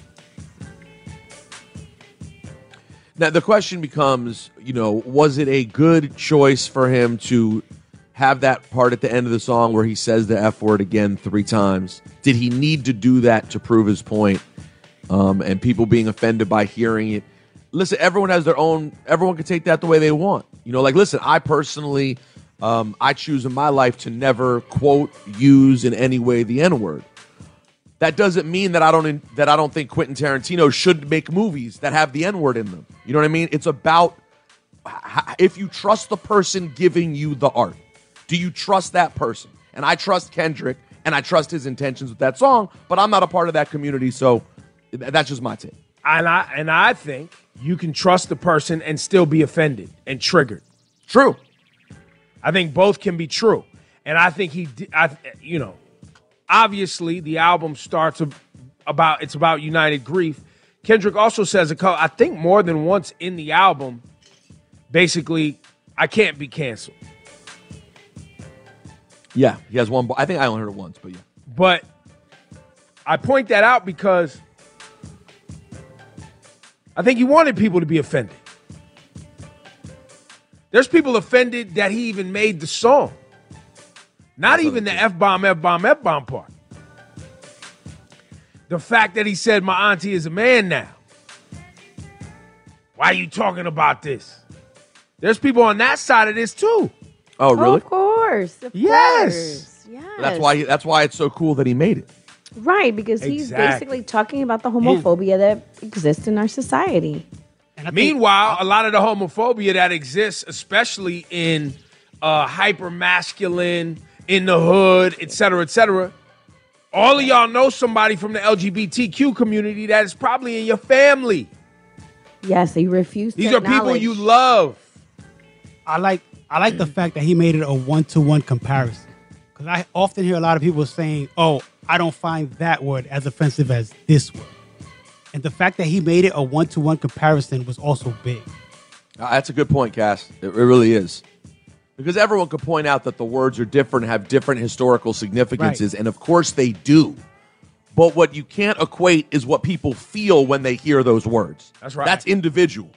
Now, the question becomes, was it a good choice for him to have that part at the end of the song where he says the F word again 3 times? Did he need to do that to prove his point? And people being offended by hearing it. Listen, everyone can take that the way they want. Listen, I personally, I choose in my life to never quote, use in any way the N-word. That doesn't mean that I don't think Quentin Tarantino should make movies that have the N-word in them. You know what I mean? It's about if you trust the person giving you the art. Do you trust that person? And I trust Kendrick, and I trust his intentions with that song, but I'm not a part of that community, so that's just my take. And I think you can trust the person and still be offended and triggered. True. I think both can be true. And I think obviously, the album starts about United Grief. Kendrick also says I think more than once in the album, basically, I can't be canceled. Yeah, he has one. I think I only heard it once, but yeah. But I point that out because I think he wanted people to be offended. There's people offended that he even made the song. Not even the F-bomb, F-bomb, F-bomb part. The fact that he said my auntie is a man now. Why are you talking about this? There's people on that side of this too. Oh, really? Of course. Yes. That's why it's so cool that he made it. Right, because he's basically talking about the homophobia that exists in our society. Meanwhile, a lot of the homophobia that exists, especially in hyper-masculine, in the hood, et cetera, all of y'all know somebody from the LGBTQ community that is probably in your family. Yes, they refuse to These are people you love. I like the fact that he made it a one-to-one comparison. Because I often hear a lot of people saying, oh, I don't find that word as offensive as this word. And the fact that he made it a one-to-one comparison was also big. That's a good point, Cass. It really is. Because everyone could point out that the words are different, have different historical significances, and of course they do. But what you can't equate is what people feel when they hear those words. That's right. That's individual.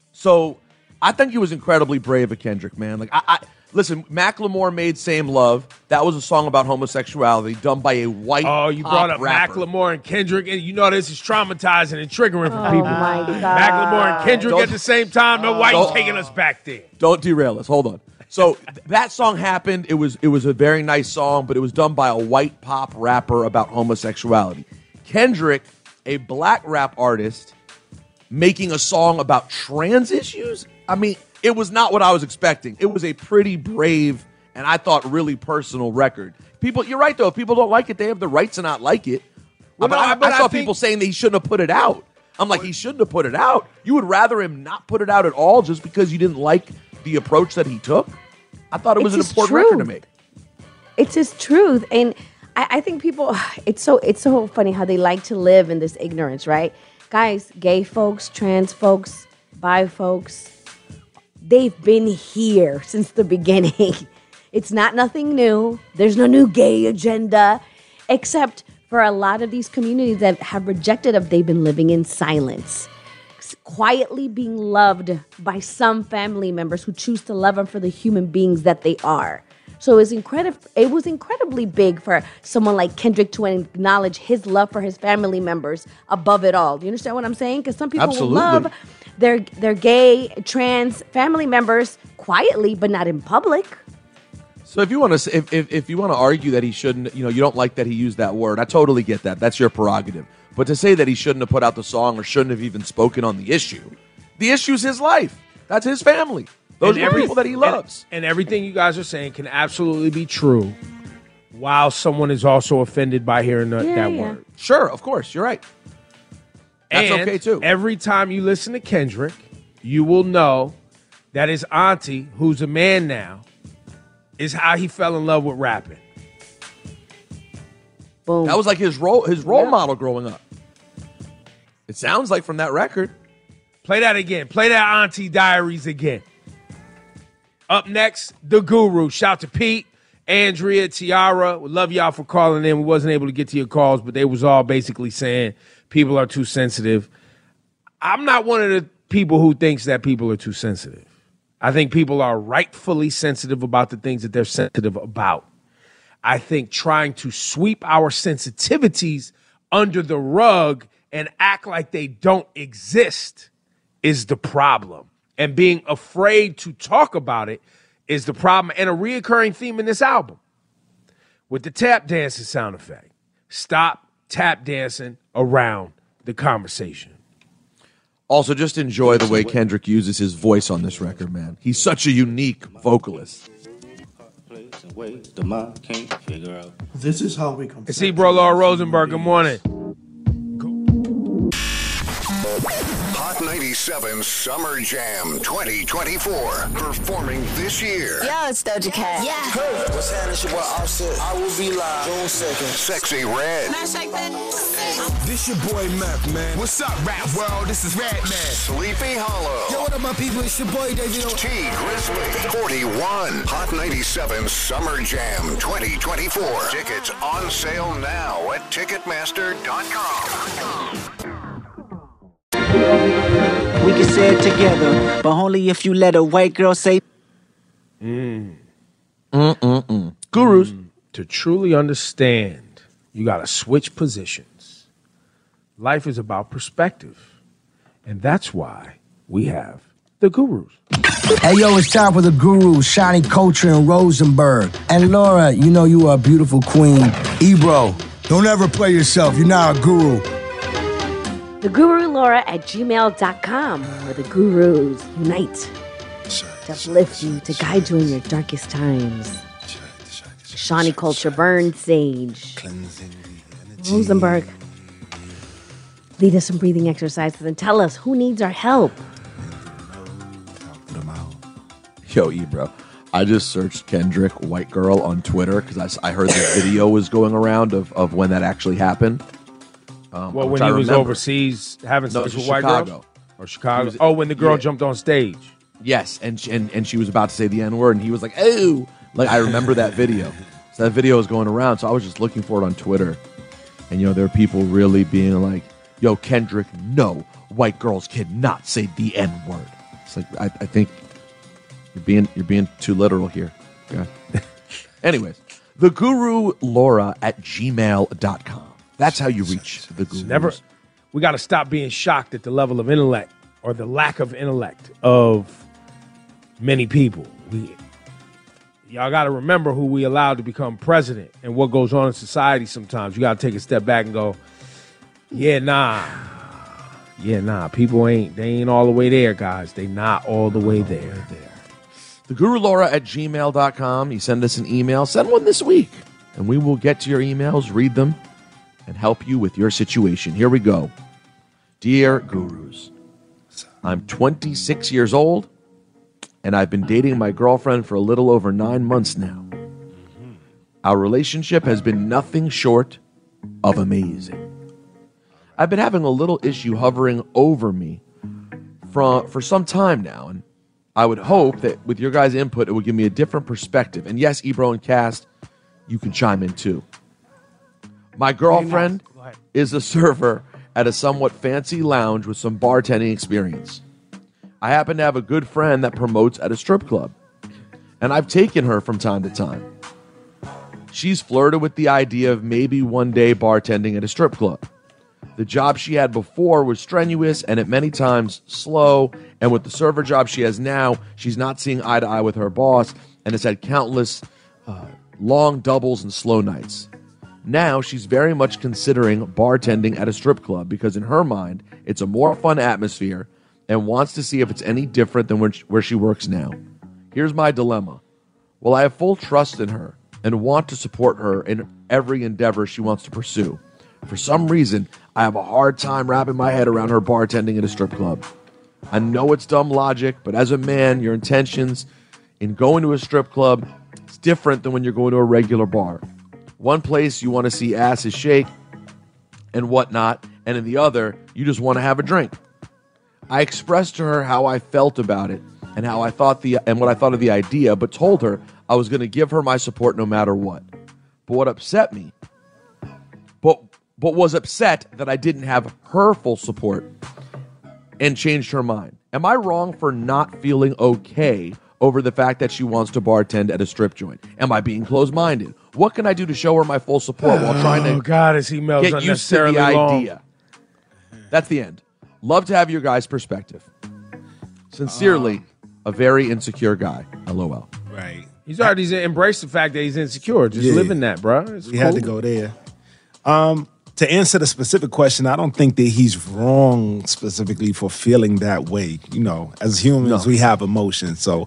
So I think he was incredibly brave of Kendrick, man. Listen, Macklemore made Same Love. That was a song about homosexuality done by a white you brought up rapper. Macklemore and Kendrick, and you know this is traumatizing and triggering for people. My God. Macklemore and Kendrick at the same time. No white taking us back there. Don't derail us. Hold on. So that song happened. It was a very nice song, but it was done by a white pop rapper about homosexuality. Kendrick, a black rap artist, making a song about trans issues? I mean, it was not what I was expecting. It was a pretty brave and I thought really personal record. People, you're right, though. If people don't like it, they have the right to not like it. Well, I saw people saying that he shouldn't have put it out. I'm like, he shouldn't have put it out. You would rather him not put it out at all just because you didn't like the approach that he took? I thought it was an important record to make. It's his truth. And I think people, it's so funny how they like to live in this ignorance, right? Guys, gay folks, trans folks, bi folks, they've been here since the beginning. It's not nothing new. There's no new gay agenda, except for a lot of these communities that have rejected it, they've been living in silence, quietly being loved by some family members who choose to love them for the human beings that they are. So it was incredibly big for someone like Kendrick to acknowledge his love for his family members above it all. Do you understand what I'm saying? Because some people will love their gay, trans family members quietly, but not in public. So if you want to if you want to argue that he shouldn't, you don't like that he used that word, I totally get that. That's your prerogative. But to say that he shouldn't have put out the song or shouldn't have even spoken on the issue is his life. That's his family. Those are the people that he loves. And everything you guys are saying can absolutely be true while someone is also offended by hearing that word. Sure, of course. You're right. That's And okay, too. Every time you listen to Kendrick, you will know that his auntie, who's a man now, is how he fell in love with rapping. Boom. That was like his role model growing up. It sounds like from that record. Play that again. Play that Auntie Diaries again. Up next, The Guru. Shout to Pete, Andrea, Tiara. We love y'all for calling in. We wasn't able to get to your calls, but they was all basically saying people are too sensitive. I'm not one of the people who thinks that people are too sensitive. I think people are rightfully sensitive about the things that they're sensitive about. I think trying to sweep our sensitivities under the rug and act like they don't exist is the problem. And being afraid to talk about it is the problem. And a reoccurring theme in this album with the tap dancing sound effect. Stop tap dancing around the conversation. Also, just enjoy the way Kendrick uses his voice on this record, man. He's such a unique vocalist. This is how we come. It's Ebro Laura Rosenberg. Good morning. Hot 97 Summer Jam 2024. Performing this year. Yo, it's Doja Cat. Yeah. Hey, what's happening? It's your boy Offset. I will be live June 2nd. Sexy Red. This your boy Mac, man. What's up, rap world? This is Red Man. Sleepy Hollow. Yo, what up, my people? It's your boy David. T Grizzly. 41. Hot 97 Summer Jam 2024. Tickets on sale now at Ticketmaster.com. We can say it together, but only if you let a white girl say. Gurus. To truly understand, you got to switch positions. Life is about perspective. And that's why we have the Gurus. Hey, yo, it's time for the Gurus, Shiny Culture and Rosenberg. And Laura, you know you are a beautiful queen. Ebro, don't ever play yourself. You're not a guru. TheGuruLaura@gmail.com, where the gurus unite to uplift you, to guide you in your darkest times. Shawnee Culture, Burn Sage, Rosenberg. Lead us some breathing exercises and tell us who needs our help. Yo, Ebro, I just searched Kendrick White Girl on Twitter because I heard the video was going around of when that actually happened. Well, when he was overseas having sex with white girls? Or Chicago? When the girl jumped on stage. Yes, and she was about to say the N-word, and he was like, "Oh!" Like, I remember that video. So that video was going around, so I was just looking for it on Twitter. And, there are people really being like, "Yo, Kendrick, no, white girls cannot say the N-word." It's like, I think you're being too literal here. Yeah. Anyways, thegurulaura@gmail.com. That's how you reach the Gurus. We got to stop being shocked at the level of intellect or the lack of intellect of many people. Y'all got to remember who we allowed to become president and what goes on in society sometimes. You got to take a step back and go, nah, people they ain't all the way there, guys. They not all the way there. TheGuruLaura@gmail.com. You send us an email. Send one this week, and we will get to your emails, read them, and help you with your situation. Here we go. Dear Gurus, I'm 26 years old, and I've been dating my girlfriend for a little over 9 months now. Our relationship has been nothing short of amazing. I've been having a little issue hovering over me for some time now, and I would hope that with your guys' input, it would give me a different perspective. And yes, Ebro and Cast, you can chime in too. My girlfriend is a server at a somewhat fancy lounge with some bartending experience. I happen to have a good friend that promotes at a strip club, and I've taken her from time to time. She's flirted with the idea of maybe one day bartending at a strip club. The job she had before was strenuous and at many times slow, and with the server job she has now, she's not seeing eye to eye with her boss and has had countless long doubles and slow nights. Now she's very much considering bartending at a strip club because in her mind, it's a more fun atmosphere and wants to see if it's any different than where she works now. Here's my dilemma. Well, I have full trust in her and want to support her in every endeavor she wants to pursue. For some reason, I have a hard time wrapping my head around her bartending at a strip club. I know it's dumb logic, but as a man, your intentions in going to a strip club is different than when you're going to a regular bar. One place you want to see asses shake and whatnot, and in the other, you just want to have a drink. I expressed to her how I felt about it and how I thought what I thought of the idea, but told her I was going to give her my support no matter what. But what upset me, but was upset that I didn't have her full support and changed her mind. Am I wrong for not feeling okay over the fact that she wants to bartend at a strip joint? Am I being closed-minded? What can I do to show her my full support while trying to his emails get used to the idea? That's the end. Love to have your guys' perspective. Sincerely, a very insecure guy. LOL. Right. He's already embraced the fact that he's insecure. Just living that, bro. We had to go there. To answer the specific question, I don't think that he's wrong specifically for feeling that way. You know, as humans, we have emotions. So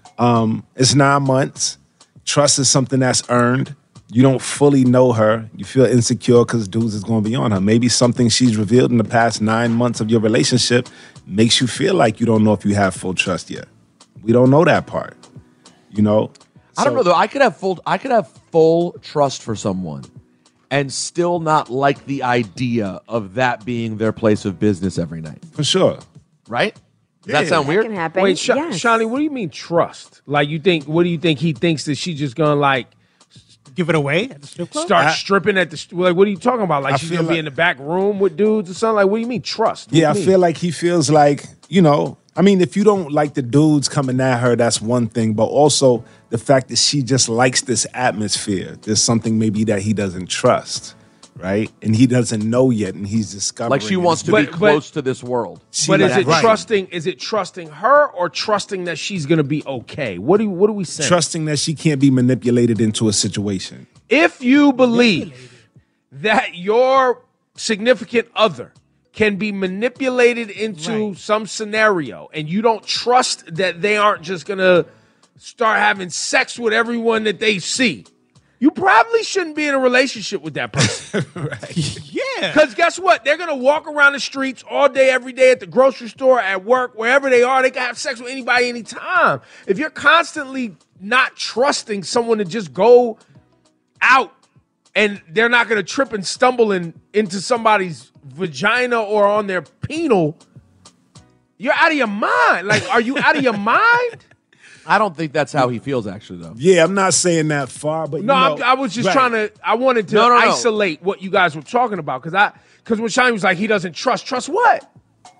it's 9 months. Trust is something that's earned. You don't fully know her. You feel insecure because dudes is going to be on her. Maybe something she's revealed in the past 9 months of your relationship makes you feel like you don't know if you have full trust yet. We don't know that part. You know? I don't know though. I could have full trust for someone and still not like the idea of that being their place of business every night. For sure. Right? Does that sound weird? That can happen. Wait, yes. Shawnee, what do you mean trust? Like, what do you think he thinks that she's just gonna like give it away at the strip club? Start stripping at the like? What are you talking about? Like she's gonna be in the back room with dudes or something? Like, what do you mean trust? I feel like he feels like, you know, I mean, if you don't like the dudes coming at her, that's one thing. But also the fact that she just likes this atmosphere. There's something maybe that he doesn't trust, right? And he doesn't know yet, and he's discovering. Like she wants to be close to this world. But is it trusting? Is it trusting her or trusting that she's going to be okay? What are we saying? Trusting that she can't be manipulated into a situation. If you believe that your significant other can be manipulated into some scenario, and you don't trust that they aren't just going to start having sex with everyone that they see, you probably shouldn't be in a relationship with that person. Yeah. Because guess what? They're going to walk around the streets all day, every day, at the grocery store, at work, wherever they are. They can have sex with anybody, anytime. If you're constantly not trusting someone to just go out and they're not going to trip and stumble into somebody's vagina or on their penile, you're out of your mind. Like, are you out of your mind? I don't think that's how he feels, actually, though. Yeah, I'm not saying that far, but I was just trying to. I wanted to isolate what you guys were talking about because when Shiny was like, he doesn't trust what?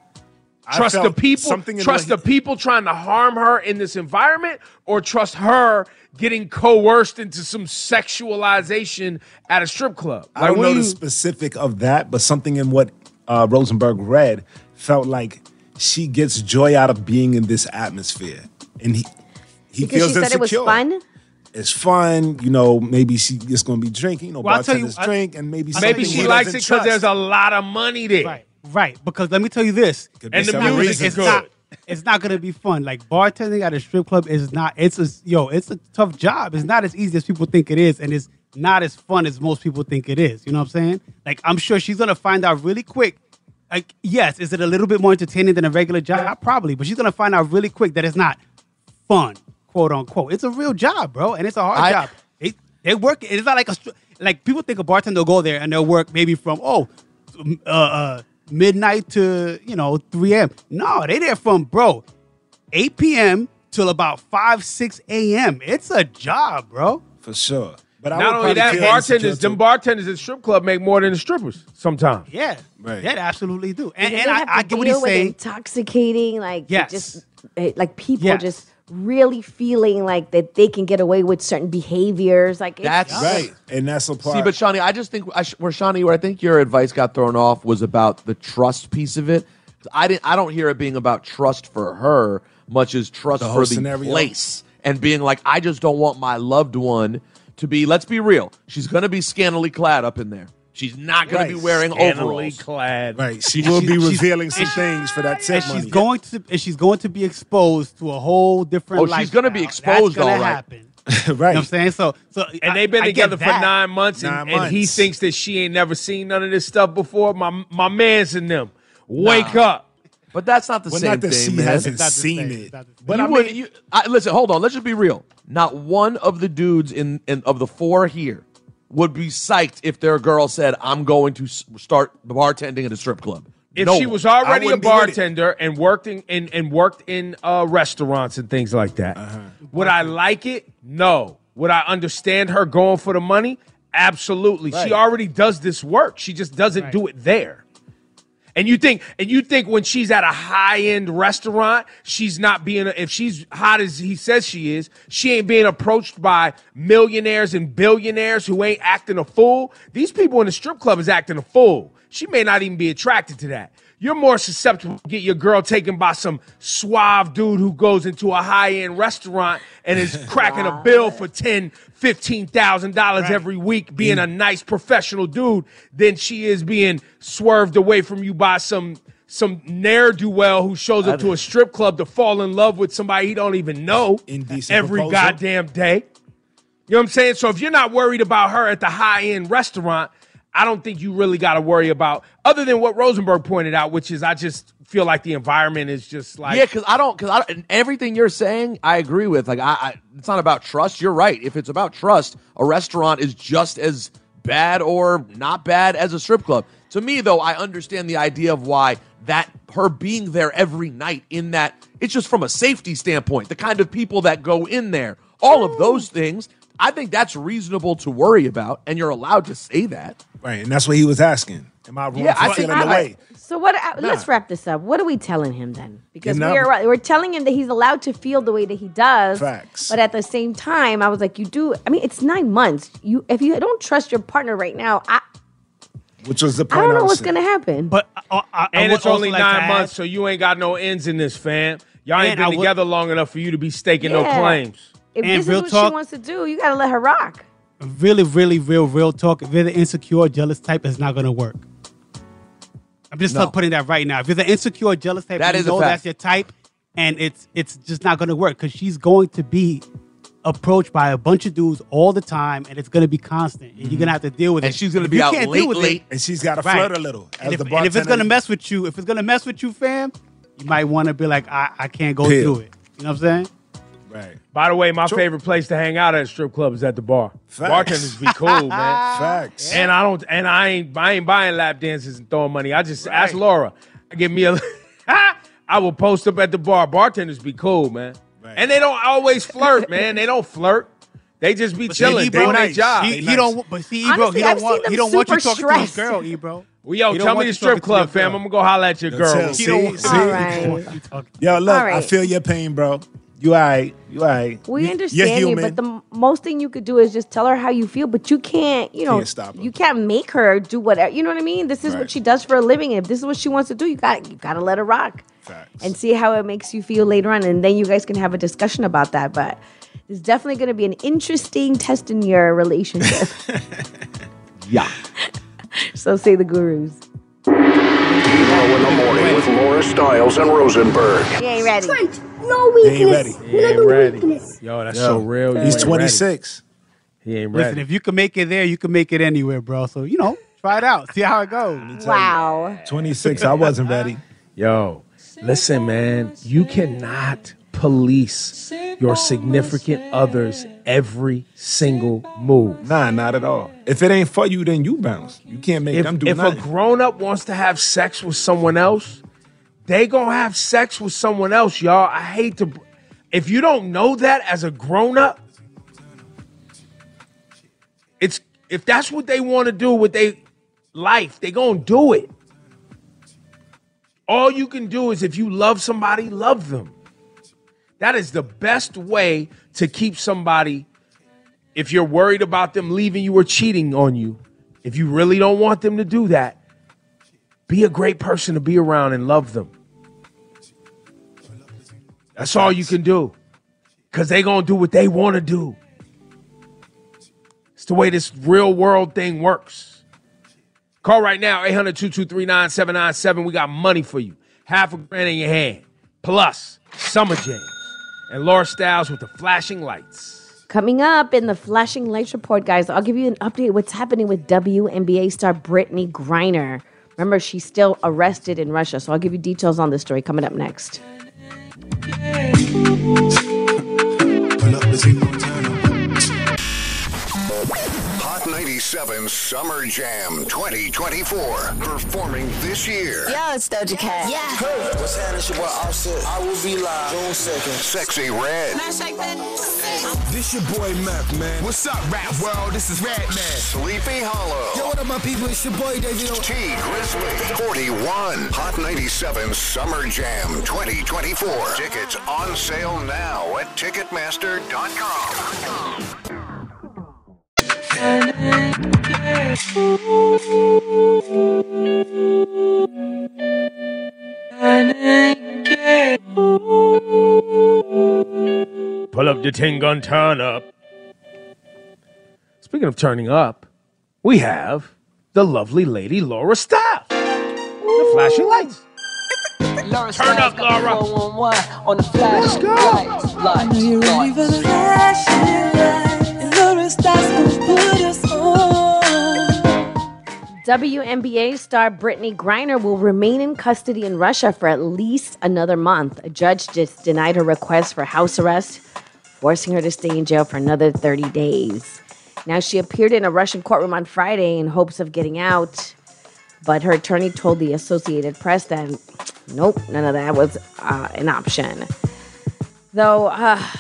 Trust the people. Trust the people trying to harm her in this environment, or trust her getting coerced into some sexualization at a strip club. I don't know the specific of that, but something in what Rosenberg read felt like she gets joy out of being in this atmosphere, and he because feels she said insecure. it was fun. It's fun, you know. Maybe she is going to be drinking, bartenders drink, and maybe she likes it because there's a lot of money there. Right. Because let me tell you this, and the music is good. It's not going to be fun. Like bartending at a strip club is not. It's a tough job. It's not as easy as people think it is, and it's not as fun as most people think it is. You know what I'm saying? Like I'm sure she's going to find out really quick. Like yes, is it a little bit more entertaining than a regular job? Probably, but she's going to find out really quick that it's not fun, quote unquote. It's a real job, bro, and it's a hard job. They work. It's not like people think a bartender will go there and they'll work maybe from midnight to 3 a.m. No, they there from 8 p.m. till about 5-6 a.m. It's a job, bro. For sure. But not only that, bartenders at strip club make more than the strippers sometimes. Yeah, right. Yeah, they absolutely do. And And I get what he's deal with saying. intoxicating, like Yes. just like people just really feeling like that they can get away with certain behaviors. Like That's right, and that's a part. See, but Shawnee, I just think where I think your advice got thrown off was about the trust piece of it. I don't hear it being about trust for her much as trust The whole for the scenario? place and being like, I just don't want my loved one to be. Let's be real. She's going to be scantily clad up in there. She's not going to be wearing Scantily overalls. clad. Right. She will be revealing some things for that tip money. She's going to be exposed to a whole different. Oh, she's going to be exposed, That's gonna all right. happen. Right. You know what I'm saying? So And they've been I together get for that. 9 months, and he thinks that she ain't never seen none of this stuff before. My man's in them. Wake up. But that's not the Well, same not that thing, she man. hasn't seen it. But listen, hold on. Let's just be real. Not one of the dudes in of the four here would be psyched if their girl said, "I'm going to start bartending at a strip club." If No she one. was already a wouldn't be with it. bartender and worked in restaurants and things like that, would I like it? No. Would I understand her going for the money? Absolutely. Right. She already does this work. She just doesn't do it there. And you think when she's at a high-end restaurant, she's not being, if she's hot as he says she is, she ain't being approached by millionaires and billionaires who ain't acting a fool. These people in the strip club is acting a fool. She may not even be attracted to that. You're more susceptible to get your girl taken by some suave dude who goes into a high-end restaurant and is cracking a bill for $10,000, $15,000 every week, being a nice professional dude, than she is being swerved away from you by some ne'er-do-well who shows up to a strip club to fall in love with somebody he don't even know every proposal. goddamn day. You know what I'm saying? So if you're not worried about her at the high-end restaurant, I don't think you really got to worry about, other than what Rosenberg pointed out, which is I just feel like the environment is just like. Yeah, because I don't, everything you're saying, I agree with. Like, it's not about trust. You're right. If it's about trust, a restaurant is just as bad or not bad as a strip club. To me, though, I understand the idea of why that her being there every night in that, it's just from a safety standpoint, the kind of people that go in there, all of those things, I think that's reasonable to worry about, and you're allowed to say that. Right, and that's what he was asking. Am I wrong for feeling the way? So what? Let's wrap this up. What are we telling him then? Because Getting we're telling him that he's allowed to feel the way that he does. Facts. But at the same time, I was like, it's 9 months. If you don't trust your partner right now, Which was the point I don't know was what's saying. gonna happen. But And it's would only also like to 9 months, so you ain't got no ends in this, fam. Y'all ain't And I been would- together long enough for you to be staking no Yeah. claims. If And this is real what talk- she wants to do, you gotta let her rock. Really, really, real talk. If you're the insecure, jealous type, it's not going to work. I'm just putting that right now. If you're the insecure, jealous type, That you is a know fact. that's your type, and it's just not going to work because she's going to be approached by a bunch of dudes all the time, and it's going to be constant, and you're going to have to deal with it. And she's gonna If be you out can't late, deal with late. And she's got to Right. flirt a little. and As if, the and if it's bartender. going to mess with you, fam, you might want to be like, I can't go Peel. through it. You know what I'm saying? Right. By the way, my favorite place to hang out at a strip club is at the bar. Facts. Bartenders be cool, man. Facts. And I ain't buying lap dances and throwing money. I just ask Laura. Give me a I will post up at the bar. Bartenders be cool, man. And they don't always flirt, man. They don't flirt. They just be chilling, Ebro, doing their job. He don't. But see, Ebro, Honestly, he I've don't want. seen He them don't want you super talking to his stressed. girl, Ebro. Well, yo, He don't tell me want the you strip talking to your club, fam. girl. I'm gonna go holler at your girl. Tell- real see, quick. see? All right. Yo, look, All I right. feel your pain, bro. You all right. We You're understand you, human. but the most thing you could do is just tell her how you feel. But you can't, Can't stop her. you can't make her do whatever. You know what I mean? This is Right. what she does for a living. If this is what she wants to do, you got to let her rock and see how it makes you feel later on, and then you guys can have a discussion about that. But it's definitely going to be an interesting test in your relationship. Yeah. So say the gurus. Tomorrow in the morning with Laura Stiles and Rosenberg. He ain't ready. No He ain't ready. He ain't ready. Yo, that's so real. You He's ain't 26. Ready. He ain't ready. Listen, if you can make it there, you can make it anywhere, bro. So try it out, see how it goes. Wow. 26. I wasn't ready. Yo, listen, man. You cannot police your significant other's every single move. Nah, not at all. If it ain't for you, then you bounce. You can't make them do If a nothing. grown up wants to have sex with someone else, they gonna have sex with someone else, y'all. I hate to. If you don't know that as a grown up, if that's what they want to do with their life, they gonna do it. All you can do is if you love somebody, love them. That is the best way to keep somebody. If you're worried about them leaving you or cheating on you, if you really don't want them to do that, be a great person to be around and love them. That's all you can do. Because they going to do what they want to do. It's the way this real world thing works. Call right now, 800-223-9797. We got money for you. $500,000 in your hand. Plus, Summer Jams. And Laura Styles with the flashing lights. Coming up in the Flashing Lights Report, guys, I'll give you an update what's happening with WNBA star Brittany Griner. Remember, she's still arrested in Russia, so I'll give you details on this story coming up next. Hot 97 Summer Jam 2024. Performing this year. Yo, it's Doja Cat. Yeah. Hey, what's happening? It's your boy Offset. I will be live June 2nd. Sexy Red. This your boy Mac, man. What's up, rap world? This is Red Man. Sleepy Hollow. Yo, what up, my people? It's your boy David. T Grizzly. 41. Hot 97 Summer Jam 2024. Tickets on sale now at Ticketmaster.com. Pull up the ting gun, turn up. Speaking of turning up, we have the lovely lady Laura Styles. The flashing lights. Laura Turn up, Laura. 411 on the flash. Let's go. Lights. You ready for the flashing light? And Laura Styles gonna put us on. WNBA star Brittany Griner will remain in custody in Russia for at least another month. A judge just denied her request for house arrest, forcing her to stay in jail for another 30 days. Now, she appeared in a Russian courtroom on Friday in hopes of getting out, but her attorney told the Associated Press that, nope, none of that was an option. Though,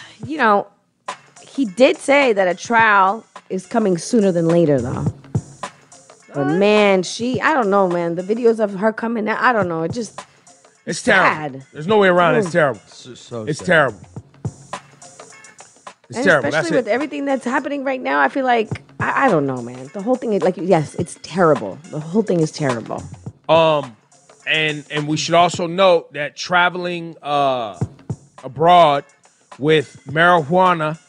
he did say that a trial is coming sooner than later, though. But man, I don't know, man. The videos of her coming out, I don't know. It's terrible. There's no way around it. It's terrible. It's terrible. It's terrible. Especially with everything that's happening right now, I feel like, I don't know, man. The whole thing is yes, it's terrible. The whole thing is terrible. And we should also note that traveling abroad with marijuana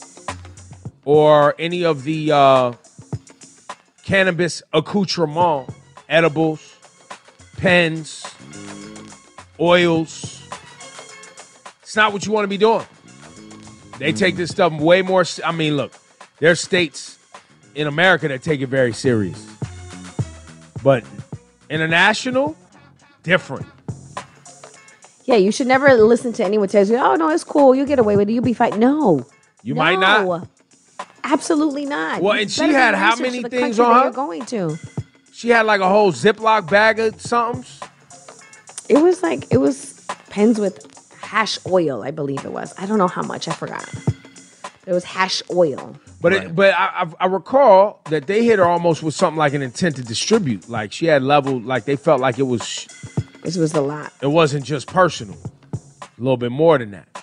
or any of the cannabis accoutrement, edibles, pens, oils, it's not what you want to be doing. They take this stuff way more. I mean, look, there's states in America that take it very serious. But international, different. Yeah, you should never listen to anyone tell you, oh, no, it's cool. You get away with it. You'll be fine. No. You might not. Absolutely not. Well, and she had how many things on her? You're going to. She had like a whole Ziploc bag of somethings. It was pens with hash oil, I believe it was. I don't know how much. I forgot. It was hash oil. But I recall that they hit her almost with something like an intent to distribute. Like she had level, like they felt like it was. This was a lot. It wasn't just personal. A little bit more than that.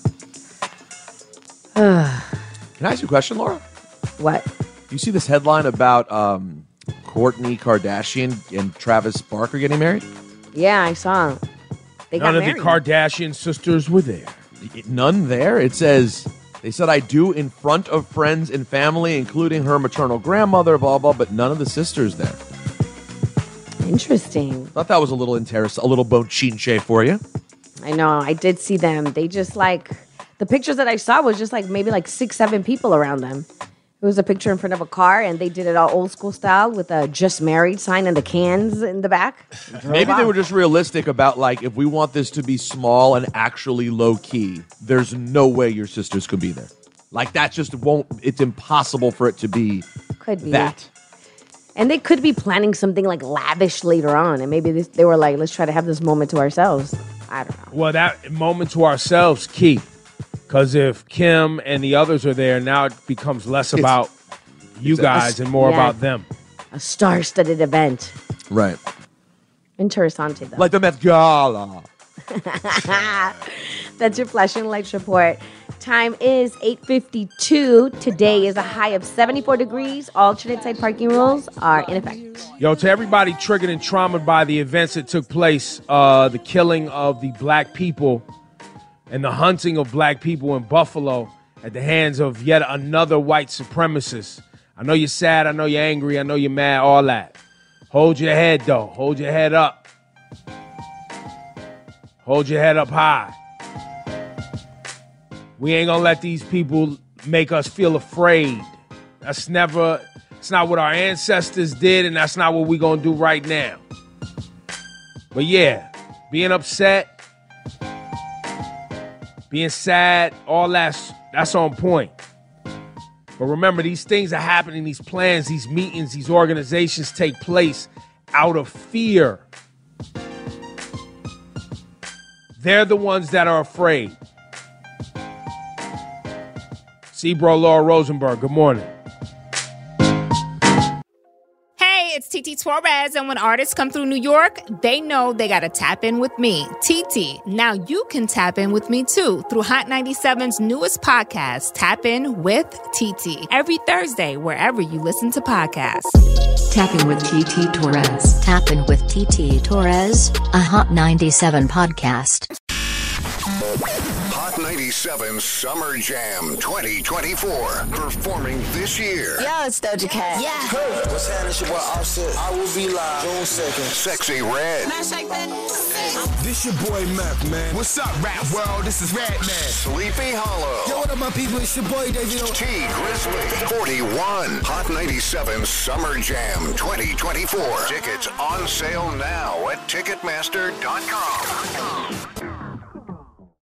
Can I ask you a question, Laura? What? You see this headline about Kourtney Kardashian and Travis Barker getting married? Yeah, I saw. They got married. None of the Kardashian sisters were there. None there? It says, they said, I do in front of friends and family, including her maternal grandmother, blah, blah, but none of the sisters there. Interesting. Thought that was a little interesting, a little bochinche for you. I know. I did see them. They just the pictures that I saw was just maybe 6-7 people around them. It was a picture in front of a car, and they did it all old school style with a just married sign and the cans in the back. Maybe they were just realistic about if we want this to be small and actually low key, there's no way your sisters could be there. That just won't, it's impossible for it to be that. And they could be planning something lavish later on, and maybe they were let's try to have this moment to ourselves. I don't know. Well, that moment to ourselves, key. Because if Kim and the others are there, now it becomes less about you guys and more about them. A star-studded event. Right. Interessante, though. Like the Met Gala. That's your Flashing Lights Report. Time is 8:52. Today is a high of 74 degrees. Alternate side parking rules are in effect. Yo, to everybody triggered and traumatized by the events that took place, the killing of the black people and the hunting of black people in Buffalo at the hands of yet another white supremacist. I know you're sad. I know you're angry. I know you're mad, all that. Hold your head, though. Hold your head up. Hold your head up high. We ain't gonna let these people make us feel afraid. It's not what our ancestors did, and that's not what we gonna do right now. But yeah, being upset, being sad, all that's on point. But remember, these things are happening, these plans, these meetings, these organizations take place out of fear. They're the ones that are afraid. C-Bro, Laura Rosenberg, good morning. Hey, it's TT Torres, and when artists come through New York, they know they gotta tap in with me, TT. Now you can tap in with me too through Hot 97's newest podcast, Tap In with TT, every Thursday wherever you listen to podcasts. Tapping with TT Torres. Tapping with TT Torres, a Hot 97 podcast. Hot 97 Summer Jam 2024. Performing this year. Yo, it's Doja Cat. Yeah. Hey, what's happening? It's your boy Offset. I will be live June 2nd. Sexy Red. This your boy Mac, man. What's up, rap world? This is Red Man. Sleepy Hollow. Yo, what up, my people? It's your boy David. T Grizzly. 41. Hot 97 Summer Jam 2024. Tickets on sale now at Ticketmaster.com.